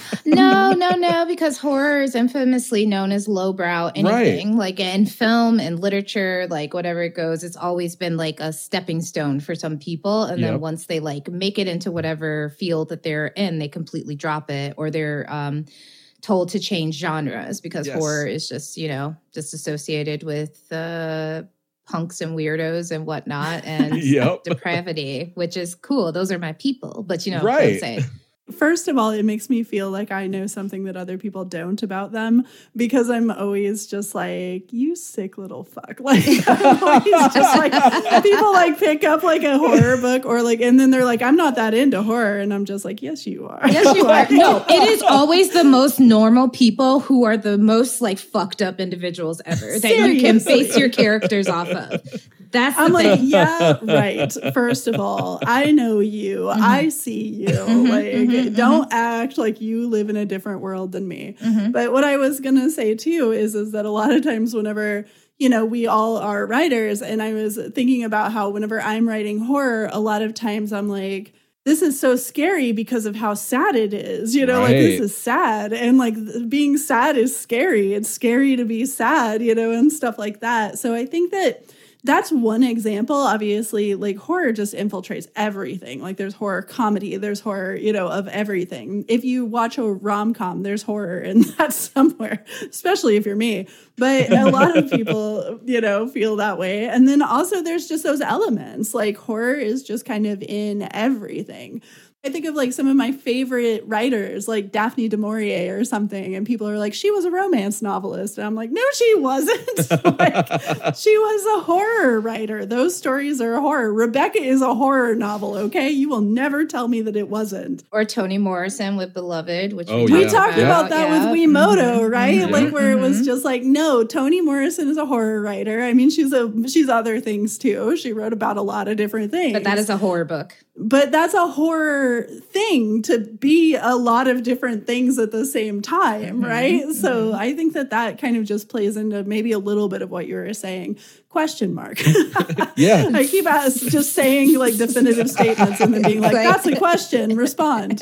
No, because horror is infamously known as lowbrow anything. Right. Like in film and literature, like whatever it goes, it's always been like a stepping stone for some people. And then once they like make it into whatever field that they're in, they completely drop it, or they're told to change genres because horror is just, disassociated with punks and weirdos and whatnot and depravity, which is cool. Those are my people, but
right.
Say.
First of all, it makes me feel like I know something that other people don't about them because I'm always just like, you sick little fuck. Like, I'm always just like, people like pick up like a horror book or like, and then they're like, I'm not that into horror. And I'm just like, yes, you are.
Yes, you are. No, it is always the most normal people who are the most like fucked up individuals ever that you can base your characters off of. That's
I'm like, yeah, right. First of all, I know you. Mm-hmm. I see you. Don't act like you live in a different world than me. Mm-hmm. But what I was going to say too is that a lot of times whenever, we all are writers, and I was thinking about how whenever I'm writing horror, a lot of times I'm like, this is so scary because of how sad it is, right. Like this is sad. And like being sad is scary. It's scary to be sad, and stuff like that. So I think that That's one example. Obviously, like horror just infiltrates everything. Like there's horror comedy, there's horror, of everything. If you watch a rom-com, there's horror in that somewhere, especially if you're me. But a lot of people, feel that way. And then also there's just those elements. Like horror is just kind of in everything. I think of like some of my favorite writers, like Daphne du Maurier or something, and people are like, she was a romance novelist. And I'm like, no, she wasn't. She was a horror writer. Those stories are horror. Rebecca is a horror novel, okay? You will never tell me that it wasn't.
Or Toni Morrison with Beloved, which
we talked about that with Wiimoto, right?
Mm-hmm.
Like where it was just like, no, Toni Morrison is a horror writer. I mean, she's other things too. She wrote about a lot of different things.
But that is a horror book.
But that's a horror thing, to be a lot of different things at the same time, right? Mm-hmm. So I think that kind of just plays into maybe a little bit of what you were saying. Question mark.
Yeah.
I keep just saying like definitive statements and then being like, that's a question, respond.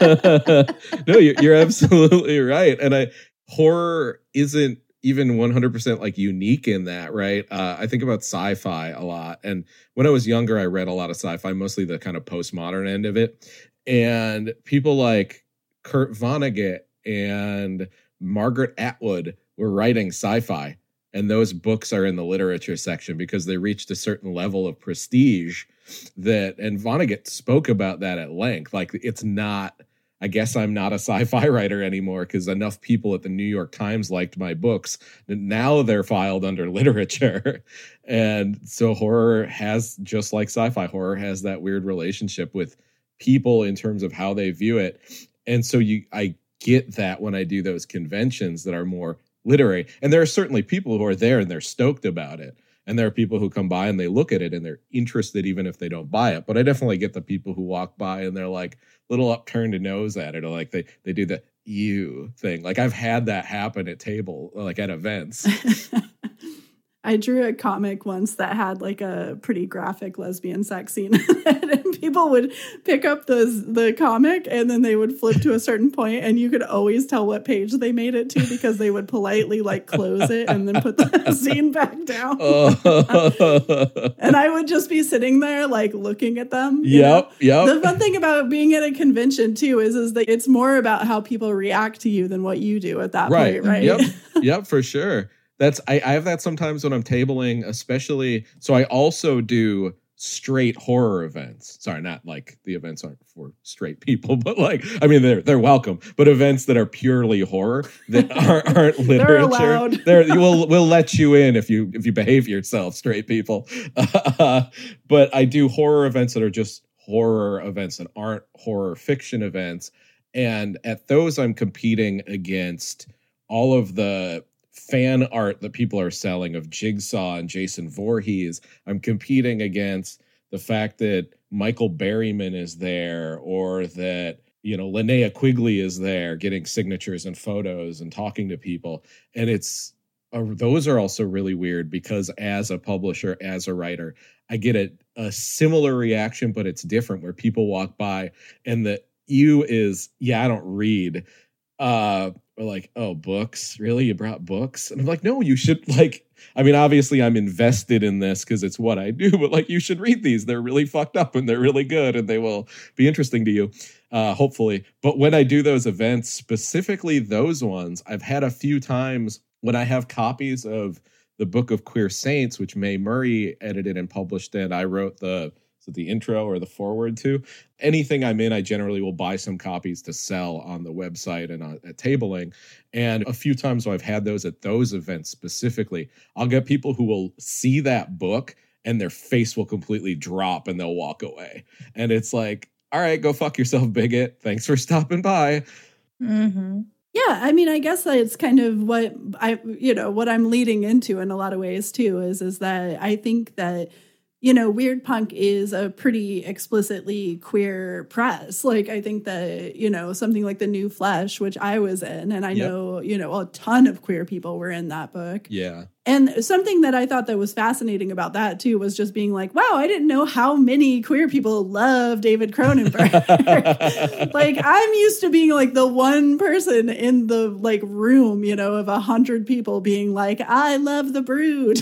No, you're absolutely right. And horror isn't even 100% like unique in that, right? I think about sci-fi a lot. And when I was younger, I read a lot of sci-fi, mostly the kind of postmodern end of it. And people like Kurt Vonnegut and Margaret Atwood were writing sci-fi. And those books are in the literature section because they reached a certain level of prestige and Vonnegut spoke about that at length. Like it's not, I guess I'm not a sci-fi writer anymore because enough people at the New York Times liked my books that now they're filed under literature. And so horror has, just like sci-fi, horror has that weird relationship with people in terms of how they view it. And so I get that when I do those conventions that are more literary. And there are certainly people who are there and they're stoked about it. And there are people who come by and they look at it and they're interested even if they don't buy it. But I definitely get the people who walk by and they're like little upturned nose at it, or like they do the ew thing. Like I've had that happen at at events.
I drew a comic once that had like a pretty graphic lesbian sex scene and people would pick up the comic and then they would flip to a certain point and you could always tell what page they made it to because they would politely like close it and then put the scene back down. And I would just be sitting there like looking at them.
Yep.
The fun thing about being at a convention too is that it's more about how people react to you than what you do at that point, right?
Yep, for sure. I have that sometimes when I'm tabling, especially. So I also do straight horror events. Sorry, not like the events aren't for straight people, but like, I mean, they're welcome. But events that are purely horror that aren't literature,
they're
allowed. We'll let you in if you behave yourself, straight people. But I do horror events that are just horror events that aren't horror fiction events, and at those I'm competing against all of the fan art that people are selling of Jigsaw and Jason Voorhees. I'm competing against the fact that Michael Berryman is there, or that, Linnea Quigley is there getting signatures and photos and talking to people. And those are also really weird because as a publisher, as a writer, I get a similar reaction, but it's different, where people walk by and the ew is, I don't read. Or like, oh, books? Really? You brought books? And I'm like, no, you should obviously I'm invested in this because it's what I do, but like, you should read these. They're really fucked up and they're really good and they will be interesting to you, hopefully. But when I do those events, specifically those ones, I've had a few times when I have copies of the Book of Queer Saints, which Mae Murray edited and published, and I wrote the intro or the forward to. Anything I'm in, I generally will buy some copies to sell on the website and at tabling. And a few times when I've had those at those events specifically, I'll get people who will see that book and their face will completely drop and they'll walk away. And it's like, all right, go fuck yourself, bigot. Thanks for stopping by.
Mm-hmm.
Yeah, I mean, I guess that it's kind of what what I'm leading into in a lot of ways too, is that I think that Weird Punk is a pretty explicitly queer press. Like, I think that, something like The New Flesh, which I was in, and I know, a ton of queer people were in that book.
Yeah.
And something that I thought that was fascinating about that too was just being like, wow, I didn't know how many queer people love David Cronenberg. Like, I'm used to being like the one person in the like room, you know, of 100 people being like, I love The Brood.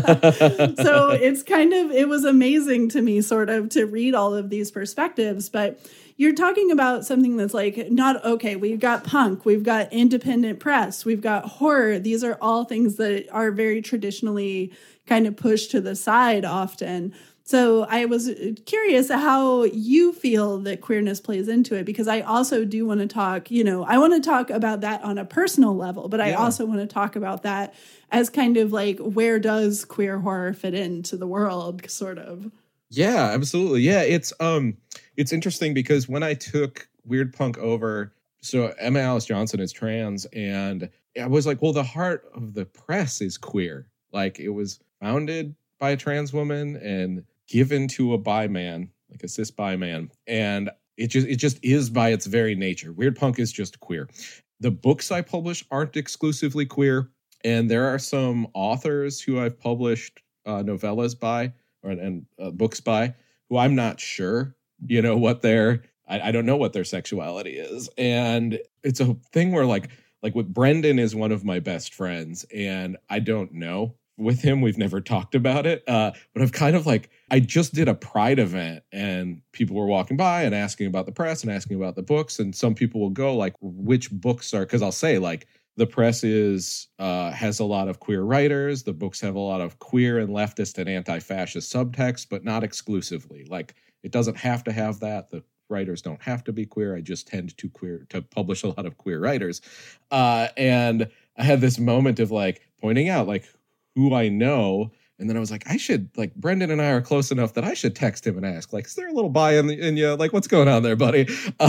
So it was amazing to me sort of to read all of these perspectives. But you're talking about something that's like, we've got punk, we've got independent press, we've got horror. These are all things that are very traditionally kind of pushed to the side often. So I was curious how you feel that queerness plays into it, because I also do want to talk, I want to talk about that on a personal level, but I also want to talk about that as kind of like, where does queer horror fit into the world, sort of?
Yeah, absolutely. Yeah, it's interesting because when I took Weird Punk over, so Emma Alice Johnson is trans, and I was like, well, the heart of the press is queer. Like, it was founded by a trans woman and given to a bi man, like a cis bi man, and it just is by its very nature. Weird Punk is just queer. The books I publish aren't exclusively queer, and there are some authors who I've published novellas by and books by who I'm not sure, what I don't know what their sexuality is. And it's a thing where like with Brendan is one of my best friends, and I don't know with him. We've never talked about it. But I've kind of I just did a Pride event and people were walking by and asking about the press and asking about the books. And some people will go like, which books are, because I'll say like, the press has a lot of queer writers. The books have a lot of queer and leftist and anti-fascist subtext, but not exclusively. Like, it doesn't have to have that. The writers don't have to be queer. I just tend to publish a lot of queer writers. And I had this moment of like pointing out like who I know. And then I was like, Brendan and I are close enough that I should text him and ask, like, is there a little bi in you? Like, what's going on there, buddy?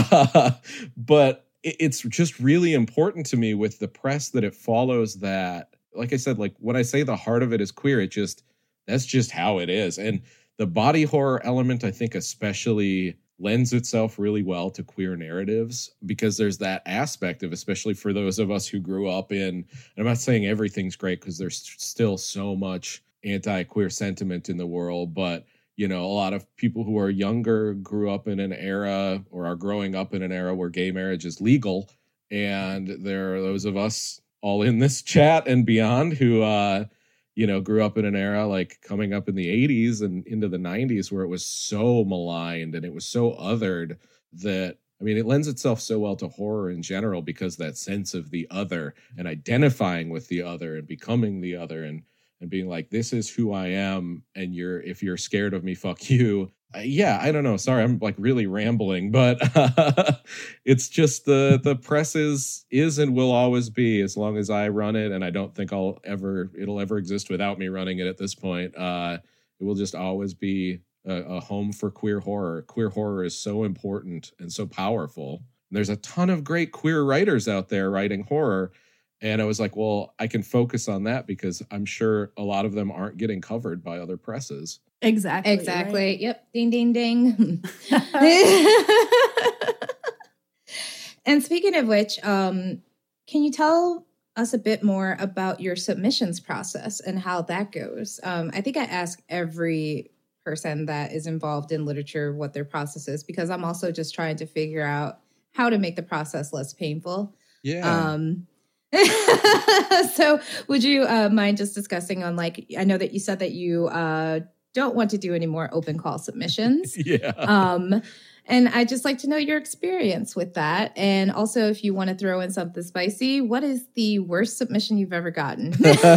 But it's just really important to me with the press that it follows that, like I said, like when I say the heart of it is queer, that's just how it is. And the body horror element, I think especially lends itself really well to queer narratives, because there's that aspect of, especially for those of us who grew up in, and I'm not saying everything's great because there's still so much anti-queer sentiment in the world, but a lot of people who are younger grew up in an era or are growing up in an era where gay marriage is legal. And there are those of us all in this chat and beyond who, grew up in an era like coming up in the 80s and into the 90s where it was so maligned and it was so othered that, it lends itself so well to horror in general, because that sense of the other and identifying with the other and becoming the other and being like, this is who I am, and if you're scared of me, fuck you. I don't know. Sorry, I'm like really rambling, but it's just the press is and will always be, as long as I run it, and I don't think it'll ever exist without me running it at this point. It will just always be a home for queer horror. Queer horror is so important and so powerful. There's a ton of great queer writers out there writing horror. And I was like, well, I can focus on that because I'm sure a lot of them aren't getting covered by other presses.
Exactly.
Right? Yep. Ding, ding, ding. And speaking of which, can you tell us a bit more about your submissions process and how that goes? I think I ask every person that is involved in literature what their process is, because I'm also just trying to figure out how to make the process less painful.
Yeah.
So would you mind just discussing on, like, I know that you said that you don't want to do any more open call submissions.
Yeah.
And I'd just like to know your experience with that. And also, if you want to throw in something spicy, what is the worst submission you've ever gotten?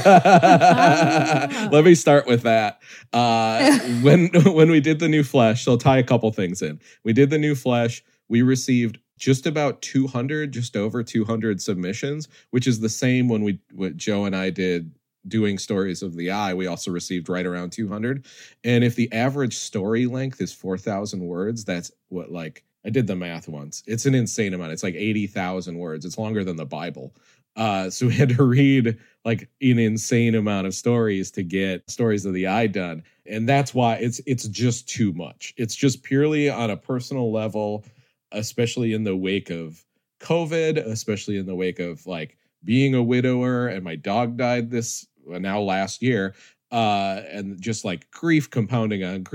Let me start with that. When we did the New Flesh, so I'll tie a couple things in. We did the New Flesh. We received just about 200, just over 200 submissions, which is the same when what Joe and I did doing Stories of the Eye. We also received right around 200. And if the average story length is 4,000 words, that's what, like, I did the math once. It's an insane amount. It's like 80,000 words. It's longer than the Bible. So we had to read like an insane amount of stories to get Stories of the Eye done. And that's why it's just too much. It's just purely on a personal level, especially in the wake of COVID, especially in the wake of like being a widower, and my dog died this now last year. And just like grief compounding on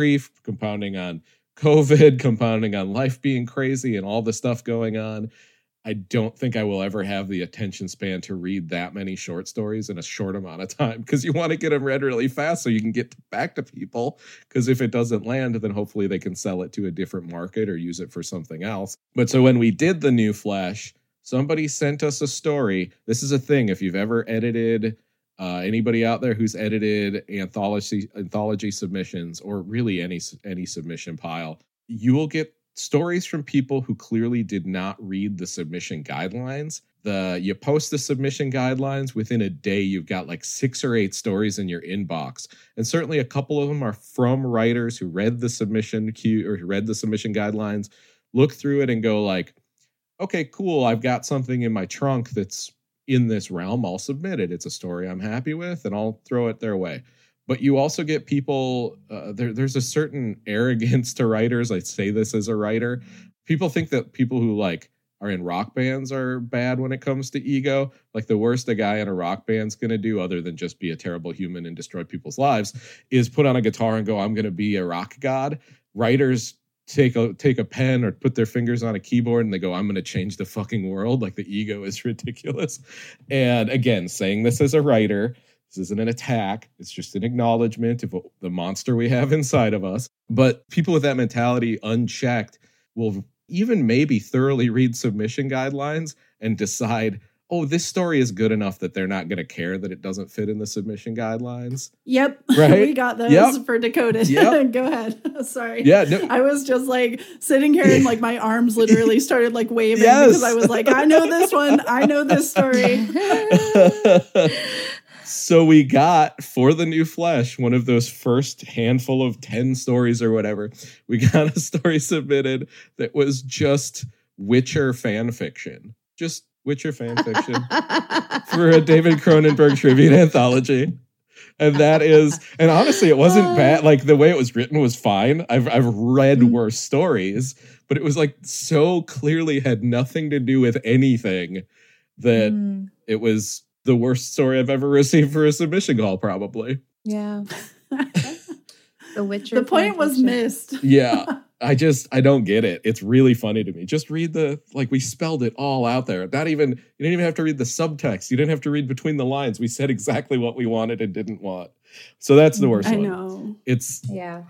COVID, compounding on life being crazy and all the stuff going on. I don't think I will ever have the attention span to read that many short stories in a short amount of time, because you want to get them read really fast so you can get back to people. Because if it doesn't land, then hopefully they can sell it to a different market or use it for something else. But so when we did the New Flesh, somebody sent us a story. This is a thing. If you've ever edited, anybody out there who's edited anthology submissions, or really any submission pile, you will get stories from people who clearly did not read the submission guidelines. You post the submission guidelines, within a day you've got like 6 or 8 stories in your inbox, and certainly a couple of them are from writers who read the submission queue or who read the submission guidelines, look through it and go like, okay, cool, I've got something in my trunk that's in this realm, I'll submit it. It's a story I'm happy with, and I'll throw it their way. But you also get people, there's a certain arrogance to writers. I say this as a writer. People think that people who like are in rock bands are bad when it comes to ego. Like the worst a guy in a rock band's going to do, other than just be a terrible human and destroy people's lives, is put on a guitar and go, I'm going to be a rock god. Writers take a pen or put their fingers on a keyboard and they go, I'm going to change the fucking world. Like the ego is ridiculous. And again, saying this as a writer, this isn't an attack. It's just an acknowledgement of the monster we have inside of us. But people with that mentality unchecked will even maybe thoroughly read submission guidelines and decide, oh, this story is good enough that they're not going to care that it doesn't fit in the submission guidelines.
Yep.
Right?
We got those for Decoded.
Yep.
Go ahead. Sorry.
Yeah. No.
I was just like sitting here and like my arms literally started like waving because I was like, I know this one. I know this story.
So we got, for the New Flesh, one of those first handful of 10 stories or whatever, we got a story submitted that was just Witcher fan fiction. Just Witcher fan fiction for a David Cronenberg tribute anthology. And that is, and honestly, it wasn't bad. Like the way it was written was fine. I've read worse stories, but it was like so clearly had nothing to do with anything that it was the worst story I've ever received for a submission call, probably.
Yeah. The Witcher.
The point was missed.
Yeah. I don't get it. It's really funny to me. Just read we spelled it all out there. You didn't even have to read the subtext. You didn't have to read between the lines. We said exactly what we wanted and didn't want. So that's the worst one.
I know.
It's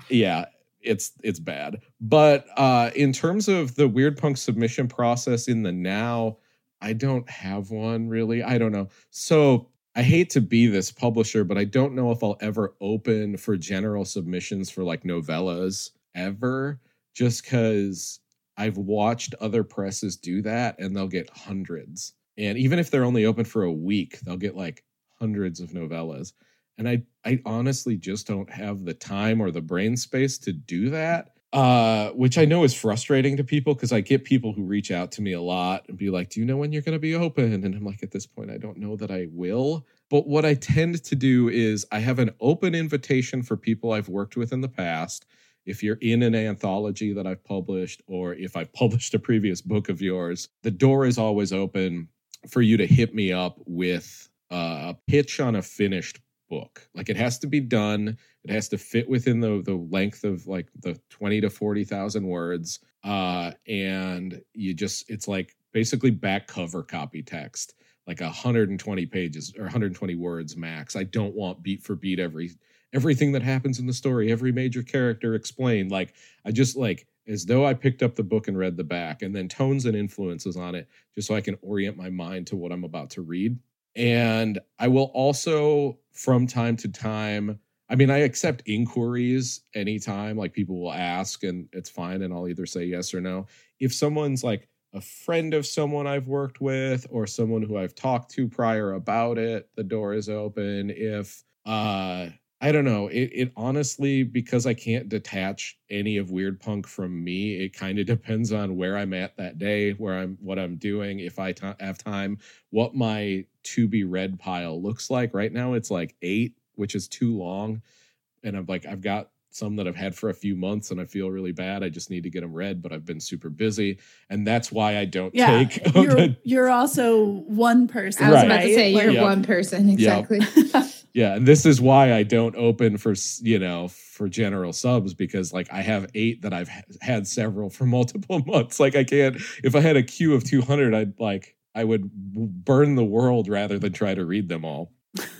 bad. But in terms of the Weird Punk submission process in the now, I don't have one really. I don't know. So I hate to be this publisher, but I don't know if I'll ever open for general submissions for like novellas ever, just because I've watched other presses do that and they'll get hundreds. And even if they're only open for a week, they'll get like hundreds of novellas. And I honestly just don't have the time or the brain space to do that. Which I know is frustrating to people, because I get people who reach out to me a lot and be like, do you know when you're going to be open? And I'm like, at this point, I don't know that I will. But what I tend to do is I have an open invitation for people I've worked with in the past. If you're in an anthology that I've published, or if I've published a previous book of yours, the door is always open for you to hit me up with a pitch on a finished book. Like, it has to be done. It has to fit within the length of like the 20 to 40,000 words. And it's like basically back cover copy text, like 120 pages or 120 words max. I don't want beat for beat everything that happens in the story, every major character explained. Like, I just like, as though I picked up the book and read the back, and then tones and influences on it, just so I can orient my mind to what I'm about to read. And I will also, from time to time, I mean, I accept inquiries anytime, like people will ask and it's fine. And I'll either say yes or no. If someone's like a friend of someone I've worked with or someone who I've talked to prior about it, the door is open. If, I don't know, it honestly, because I can't detach any of Weird Punk from me, it kind of depends on where I'm at that day, what I'm doing, if I have time, what my to be read pile looks like. Right now it's like 8, which is too long. And I'm like, I've got some that I've had for a few months and I feel really bad. I just need to get them read, but I've been super busy. And that's why I don't take.
You're also one person.
I was about to say, you're one person. Exactly.
Yep. Yeah, and this is why I don't open for general subs, because like I have 8 that I've had several for multiple months. Like I can't, if I had a queue of 200, I would burn the world rather than try to read them all.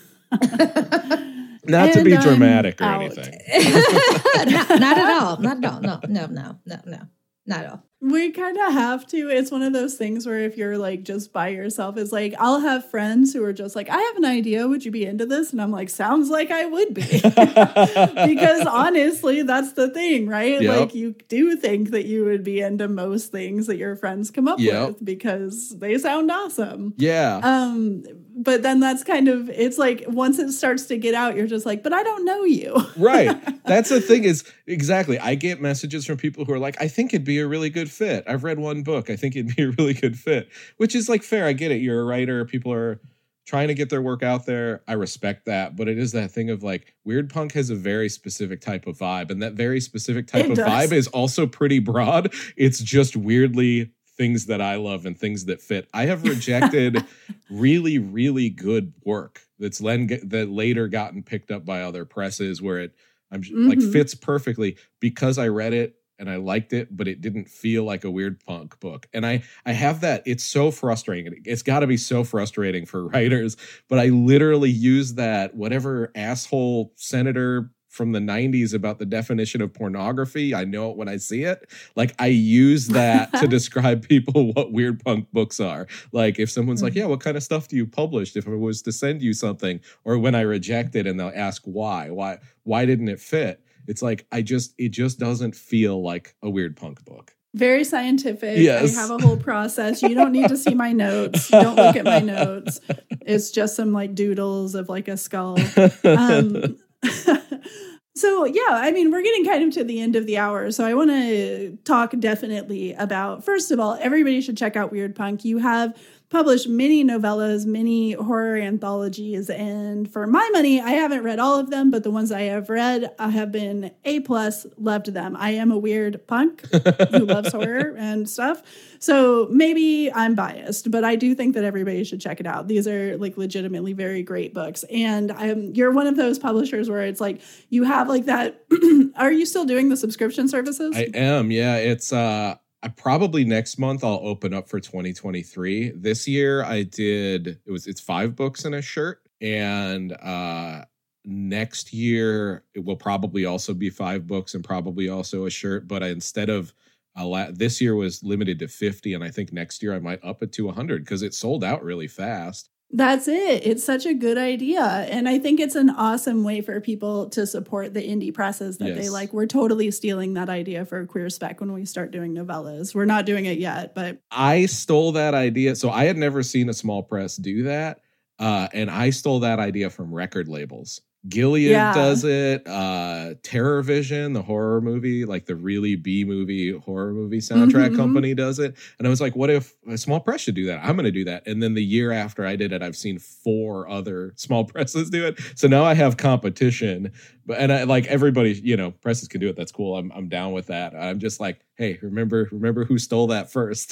Not to be dramatic or anything.
Not at all. Not at all. No. Not at all.
We kind of have to. It's one of those things where if you're like just by yourself, it's like I'll have friends who are just like, I have an idea. Would you be into this? And I'm like, sounds like I would be. Because honestly, that's the thing, right?
Yep.
Like you do think that you would be into most things that your friends come up with because they sound awesome.
Yeah.
But then that's kind of, it's like once it starts to get out, you're just like, but I don't know you.
Right. That's the thing is, exactly. I get messages from people who are like, I think it'd be a really good fit. I've read one book. I think it'd be a really good fit, which is like fair. I get it. You're a writer. People are trying to get their work out there. I respect that. But it is that thing of like, weird punk has a very specific type of vibe. And that very specific type of vibe is also pretty broad. It's just weirdly things that I love and things that fit. I have rejected really, really good work that later gotten picked up by other presses where it like fits perfectly because I read it and I liked it, but it didn't feel like a weird punk book. And I have that. It's so frustrating. It's got to be so frustrating for writers, but I literally use that whatever asshole senator from the 90s about the definition of pornography. I know it when I see it. Like I use that to describe people what weird punk books are. Like if someone's like, yeah, what kind of stuff do you publish? If I was to send you something, or when I reject it and they'll ask why didn't it fit? It's like, it just doesn't feel like a weird punk book.
Very scientific.
Yes.
I have a whole process. You don't need to see my notes. Don't look at my notes. It's just some like doodles of like a skull. So, yeah, I mean, we're getting kind of to the end of the hour. So I want to talk definitely about, first of all, everybody should check out Weird Punk. You have published many novellas, many horror anthologies. And for my money, I haven't read all of them, but the ones I have read have been A+, loved them. I am a weird punk who loves horror and stuff. So maybe I'm biased, but I do think that everybody should check it out. These are like legitimately very great books. And you're one of those publishers where it's like you have like that. Are you still doing the subscription services?
I am. Yeah. It's I probably next month I'll open up for 2023. This year it's 5 books and a shirt. And next year it will probably also be 5 books and probably also a shirt. But instead of this year was limited to 50, and I think next year I might up it to 100 because it sold out really fast.
That's it. It's such a good idea. And I think it's an awesome way for people to support the indie presses that they like. We're totally stealing that idea for Queer Spec when we start doing novellas. We're not doing it yet, but
I stole that idea. So I had never seen a small press do that. And I stole that idea from record labels. Gilead does it. Terror Vision, the horror movie, like the really B-movie horror movie soundtrack company does it. And I was like, what if a small press should do that? I'm going to do that. And then the year after I did it, I've seen 4 other small presses do it. So now I have competition. And I like everybody, presses can do it. That's cool. I'm down with that. I'm just like, hey, remember who stole that first.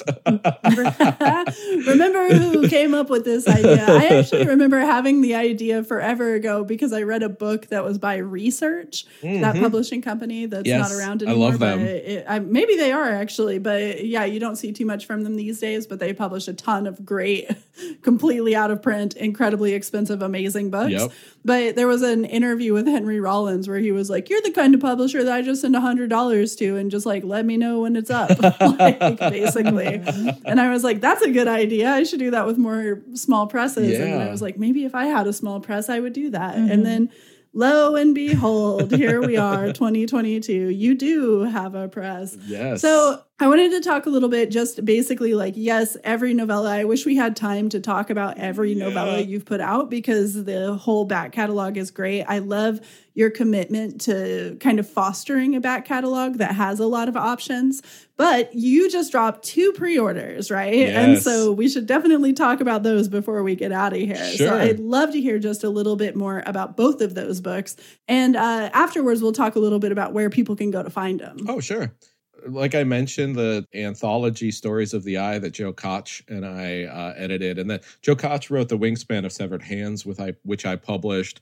Remember who came up with this idea. I actually remember having the idea forever ago because I read a book that was by Research, that publishing company that's not around anymore.
I love them.
Maybe they are actually, but yeah, you don't see too much from them these days, but they publish a ton of great, completely out of print, incredibly expensive, amazing books. Yep. But there was an interview with Henry Rollins where he was like, you're the kind of publisher that I just send $100 to and just like, let me know when it's up, like, basically. And I was like, that's a good idea. I should do that with more small presses. Yeah. And I was like, maybe if I had a small press, I would do that. And then lo and behold, here we are, 2022. You do have a press.
Yes.
So I wanted to talk a little bit, just basically like, yes, every novella. I wish we had time to talk about every novella you've put out because the whole back catalog is great. I love your commitment to kind of fostering a back catalog that has a lot of options. But you just dropped 2 pre-orders, right?
Yes.
And so we should definitely talk about those before we get out of here.
Sure.
So I'd love to hear just a little bit more about both of those books. And afterwards, we'll talk a little bit about where people can go to find them.
Oh, sure. Like I mentioned, the anthology Stories of the Eye that Joe Koch and I edited, and that Joe Koch wrote The Wingspan of Severed Hands, which I published.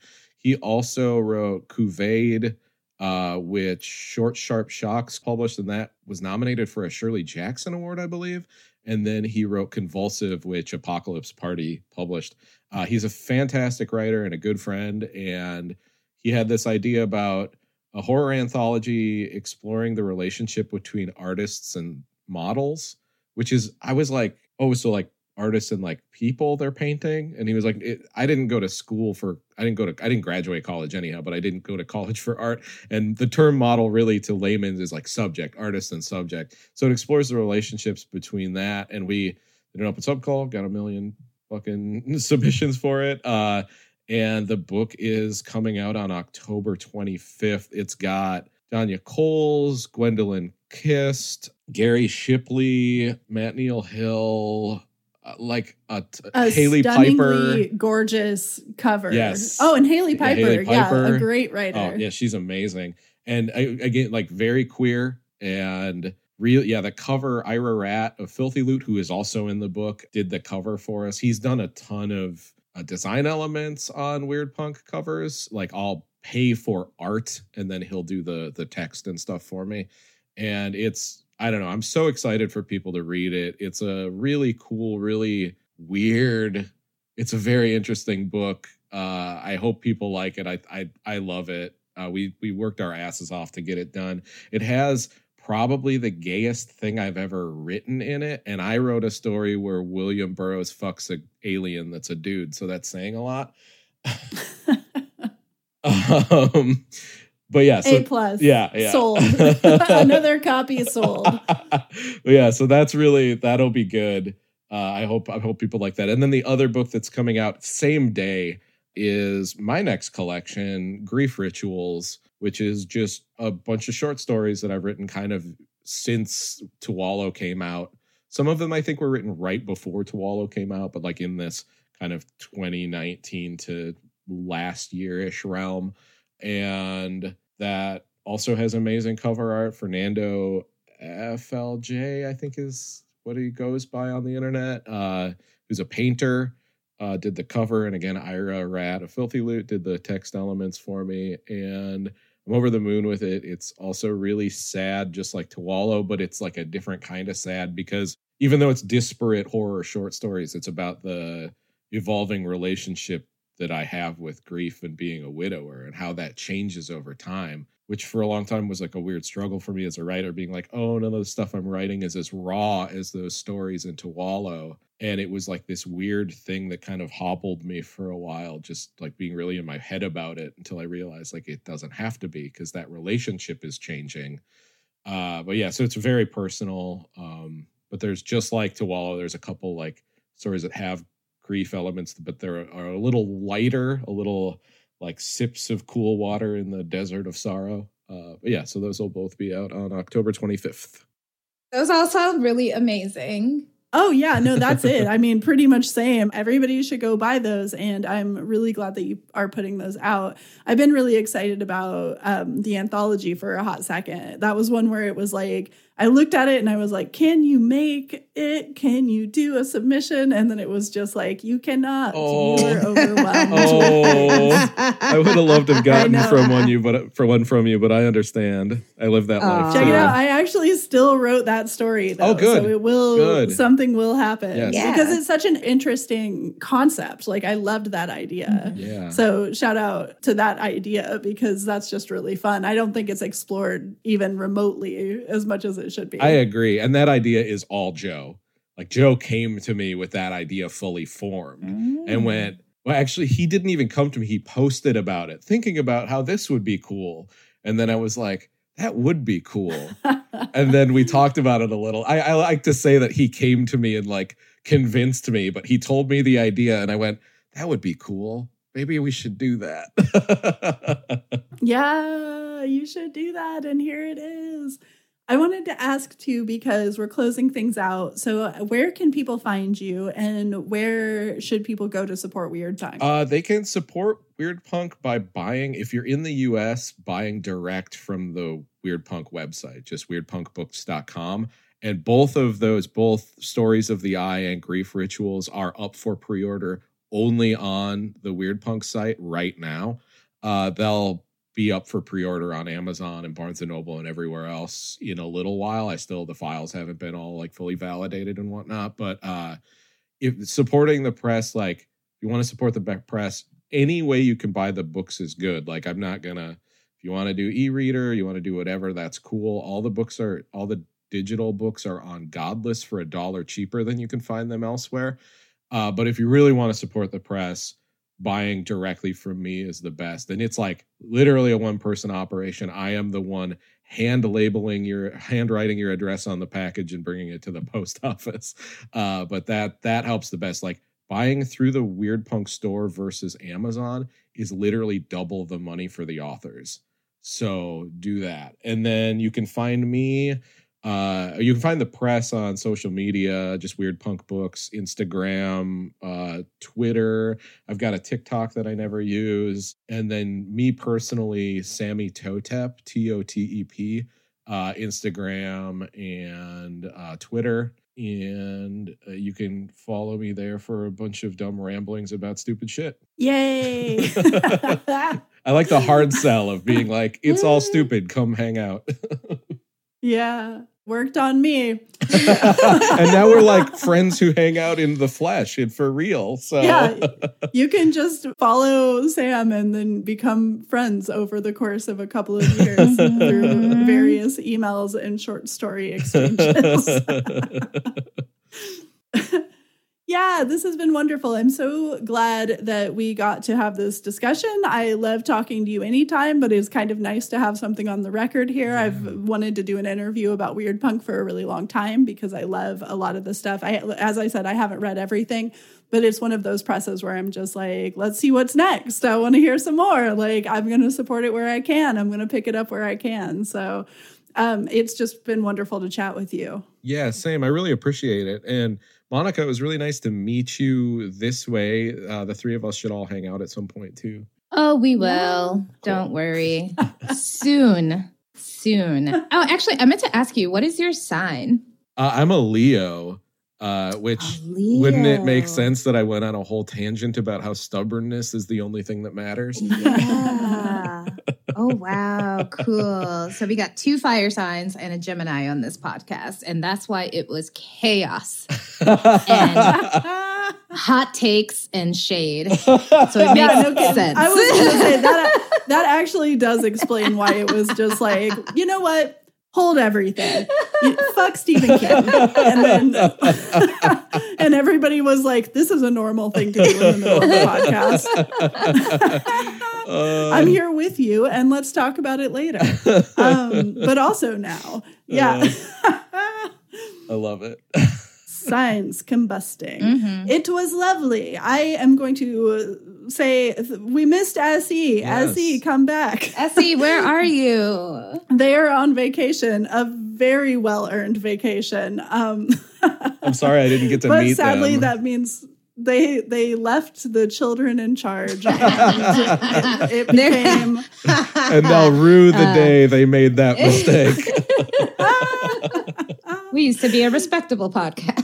He also wrote Cuvade, which Short Sharp Shocks published, and that was nominated for a Shirley Jackson Award, I believe. And then he wrote Convulsive, which Apocalypse Party published. He's a fantastic writer and a good friend, and he had this idea about a horror anthology exploring the relationship between artists and models, which is, I was like, oh, so like artists and like people they're painting. And he was like, I didn't go to school for, I didn't graduate college anyhow, but I didn't go to college for art. And the term model really to layman's is like subject, artist and subject. So it explores the relationships between that. And we did an open sub call, got 1 million fucking submissions for it. And the book is coming out on October 25th. It's got Danya Coles, Gwendolyn Kist, Gary Shipley, Matt Neal Hill, like a Haley Piper.
Gorgeous cover.
Yes.
Oh, and Haley Piper.
Haley Piper.
Yeah, a great writer.
Oh, yeah, she's amazing. And again, like very queer and real. Yeah, the cover, Ira Rat of Filthy Loot, who is also in the book, did the cover for us. He's done a ton of design elements on Weird Punk covers. Like I'll pay for art and then he'll do the text and stuff for me. And it's, I don't know, I'm so excited for people to read it. It's a really cool, really weird, it's a very interesting book. I hope people like it. I love it. We worked our asses off to get it done. It has probably the gayest thing I've ever written in it. And I wrote a story where William Burroughs fucks an alien that's a dude. So that's saying a lot. But yeah, so,
A+.
Yeah.
Sold. Another copy sold.
Yeah, so that'll be good. I hope people like that. And then the other book that's coming out same day is my next collection, Grief Rituals, which is just a bunch of short stories that I've written kind of since Tuwalo came out. Some of them I think were written right before Tuwalo came out, but like in this kind of 2019 to last year-ish realm. And that also has amazing cover art. Fernando FLJ, I think is what he goes by on the internet, who's a painter, did the cover. And again, Ira Rat of Filthy Loot did the text elements for me. And I'm over the moon with it. It's also really sad, just like Tuwalo, but it's like a different kind of sad because even though it's disparate horror short stories, it's about the evolving relationship that I have with grief and being a widower and how that changes over time, which for a long time was like a weird struggle for me as a writer, being like, oh, none of the stuff I'm writing is as raw as those stories in Tuwalo. And it was like this weird thing that kind of hobbled me for a while, just like being really in my head about it until I realized like it doesn't have to be because that relationship is changing. But yeah, so it's very personal. But there's just like Tuwalo, there's a couple like stories that have grief elements, but they are a little lighter, a little like sips of cool water in the desert of sorrow. But yeah, so those will both be out on October 25th.
Those all sound really amazing.
Oh, yeah. No, that's it. I mean, pretty much same. Everybody should go buy those. And I'm really glad that you are putting those out. I've been really excited about the anthology for a hot second. That was one where it was like, I looked at it and I was like, can you make it? Can you do a submission? And then it was just like, you cannot.
Oh.
You were overwhelmed.
Oh, I would have loved to have gotten one from you, but I understand. I live that life.
Check
too.
it out. I actually still wrote that story, though.
Oh, good.
So it will,
Good.
something will happen.
Yes.
Yeah.
Because it's such an interesting concept. Like, I loved that idea.
Yeah.
So shout out to that idea because that's just really fun. I don't think it's explored even remotely as much as it should be.
I agree. And that idea is all Joe. Like Joe came to me with that idea fully formed and went, well, actually, he didn't even come to me. He posted about it, thinking about how this would be cool. And then I was like, that would be cool. And then we talked about it a little. I like to say that he came to me and like convinced me, but he told me the idea and I went, that would be cool. Maybe we should do that.
Yeah, you should do that. And here it is. I wanted to ask too, because we're closing things out. So where can people find you and where should people go to support Weird Punk?
They can support Weird Punk by buying, if you're in the US, buying direct from the Weird Punk website, just weirdpunkbooks.com. And both of those, both Stories of the Eye and Grief Rituals are up for pre-order only on the Weird Punk site right now. They'll be up for pre-order on Amazon and Barnes & Noble and everywhere else in a little while. The files haven't been all like fully validated and whatnot, but if supporting the press, like if you want to support the press, any way you can buy the books is good. Like I'm not gonna, if you want to do e-reader, you want to do whatever, that's cool. All the digital books are on Godless for $1 cheaper than you can find them elsewhere. But if you really want to support the press, buying directly from me is the best. And it's like literally a one-person operation. I am the one handwriting your address on the package and bringing it to the post office. But that helps the best. Like buying through the Weird Punk store versus Amazon is literally double the money for the authors. So do that. And then you can find me. You can find the press on social media, just Weird Punk Books, Instagram, Twitter. I've got a TikTok that I never use. And then me personally, Sammy Totep, Totep, Instagram and Twitter. And you can follow me there for a bunch of dumb ramblings about stupid shit.
Yay!
I like the hard sell of being like, it's all stupid, come hang out.
Yeah, worked on me.
And now we're like friends who hang out in the flesh and for real. So
yeah, you can just follow Sam and then become friends over the course of a couple of years through various emails and short story exchanges. Yeah, this has been wonderful. I'm so glad that we got to have this discussion. I love talking to you anytime, but it's kind of nice to have something on the record here. Yeah. I've wanted to do an interview about Weird Punk for a really long time because I love a lot of the stuff. As I said, I haven't read everything, but it's one of those presses where I'm just like, let's see what's next. I want to hear some more. Like, I'm going to support it where I can. I'm going to pick it up where I can. So it's just been wonderful to chat with you.
Yeah, same. I really appreciate it. And Monica, it was really nice to meet you this way. The three of us should all hang out at some point too.
Oh, we will. Yeah. Cool. Don't worry. Soon. Oh, actually, I meant to ask you, what is your sign?
I'm a Leo, which wouldn't it make sense that I went on a whole tangent about how stubbornness is the only thing that matters?
Yeah. Oh, wow. Cool. So we got 2 fire signs and a Gemini on this podcast, and that's why it was chaos and hot takes and shade. So it makes sense.
I was going to say that actually does explain why it was just like, you know what? Hold everything. Fuck Stephen King. And then and everybody was like, this is a normal thing to do in the middle of the podcast. I'm here with you and let's talk about it later. But also now. Yeah.
I love it.
Signs combusting. Mm-hmm. It was lovely. I am going to say we missed Essie. Yes. Essie, come back.
Essie, where are you?
They are on vacation, a very well-earned vacation.
I'm sorry I didn't get to meet them. But
sadly, that means they left the children in charge. And it became...
And they'll rue the day they made that mistake.
We used to be a respectable podcast.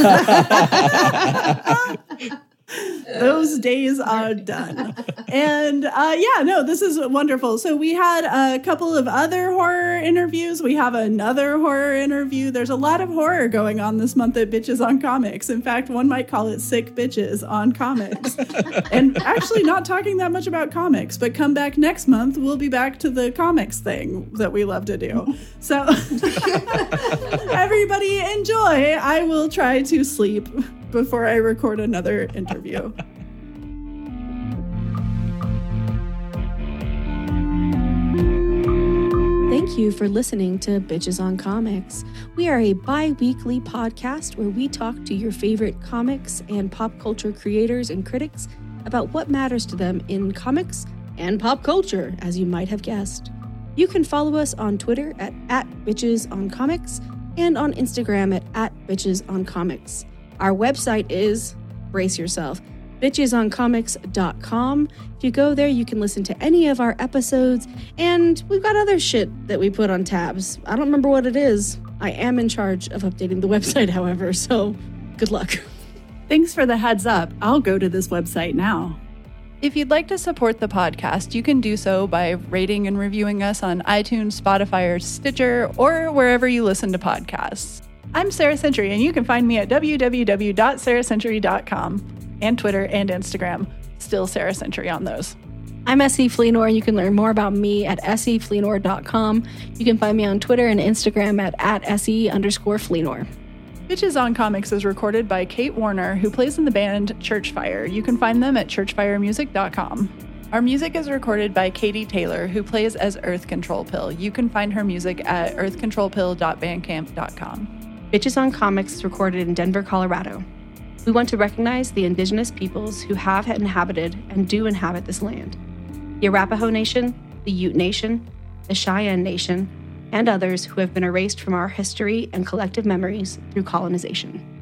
Those days are done. And this is wonderful. So we had a couple of other horror interviews. We have another horror interview. There's a lot of horror going on this month at Bitches on Comics. In fact, one might call it Sick Bitches on Comics. And actually not talking that much about comics, but come back next month, we'll be back to the comics thing that we love to do. So everybody enjoy. I will try to sleep before I record another interview.
Thank you for listening to Bitches on Comics. We are a bi-weekly podcast where we talk to your favorite comics and pop culture creators and critics about what matters to them in comics and pop culture, as you might have guessed. You can follow us on Twitter at @BitchesOnComics and on Instagram at @BitchesOnComics. Our website is, brace yourself, bitchesoncomics.com. If you go there, you can listen to any of our episodes, and we've got other shit that we put on tabs. I don't remember what it is. I am in charge of updating the website, however, so good luck.
Thanks for the heads up. I'll go to this website now.
If you'd like to support the podcast, you can do so by rating and reviewing us on iTunes, Spotify, or Stitcher, or wherever you listen to podcasts. I'm Sarah Century, and you can find me at www.sarahcentury.com and Twitter and Instagram. Still Sarah Century on those.
I'm S.E. Fleenor, and you can learn more about me at sefleenor.com. You can find me on Twitter and Instagram at @SE_Fleenor.
Bitches on Comics is recorded by Kate Warner, who plays in the band Churchfire. You can find them at churchfiremusic.com. Our music is recorded by Katie Taylor, who plays as Earth Control Pill. You can find her music at earthcontrolpill.bandcamp.com.
Bitches on Comics is recorded in Denver, Colorado. We want to recognize the indigenous peoples who have inhabited and do inhabit this land. The Arapaho Nation, the Ute Nation, the Cheyenne Nation, and others who have been erased from our history and collective memories through colonization.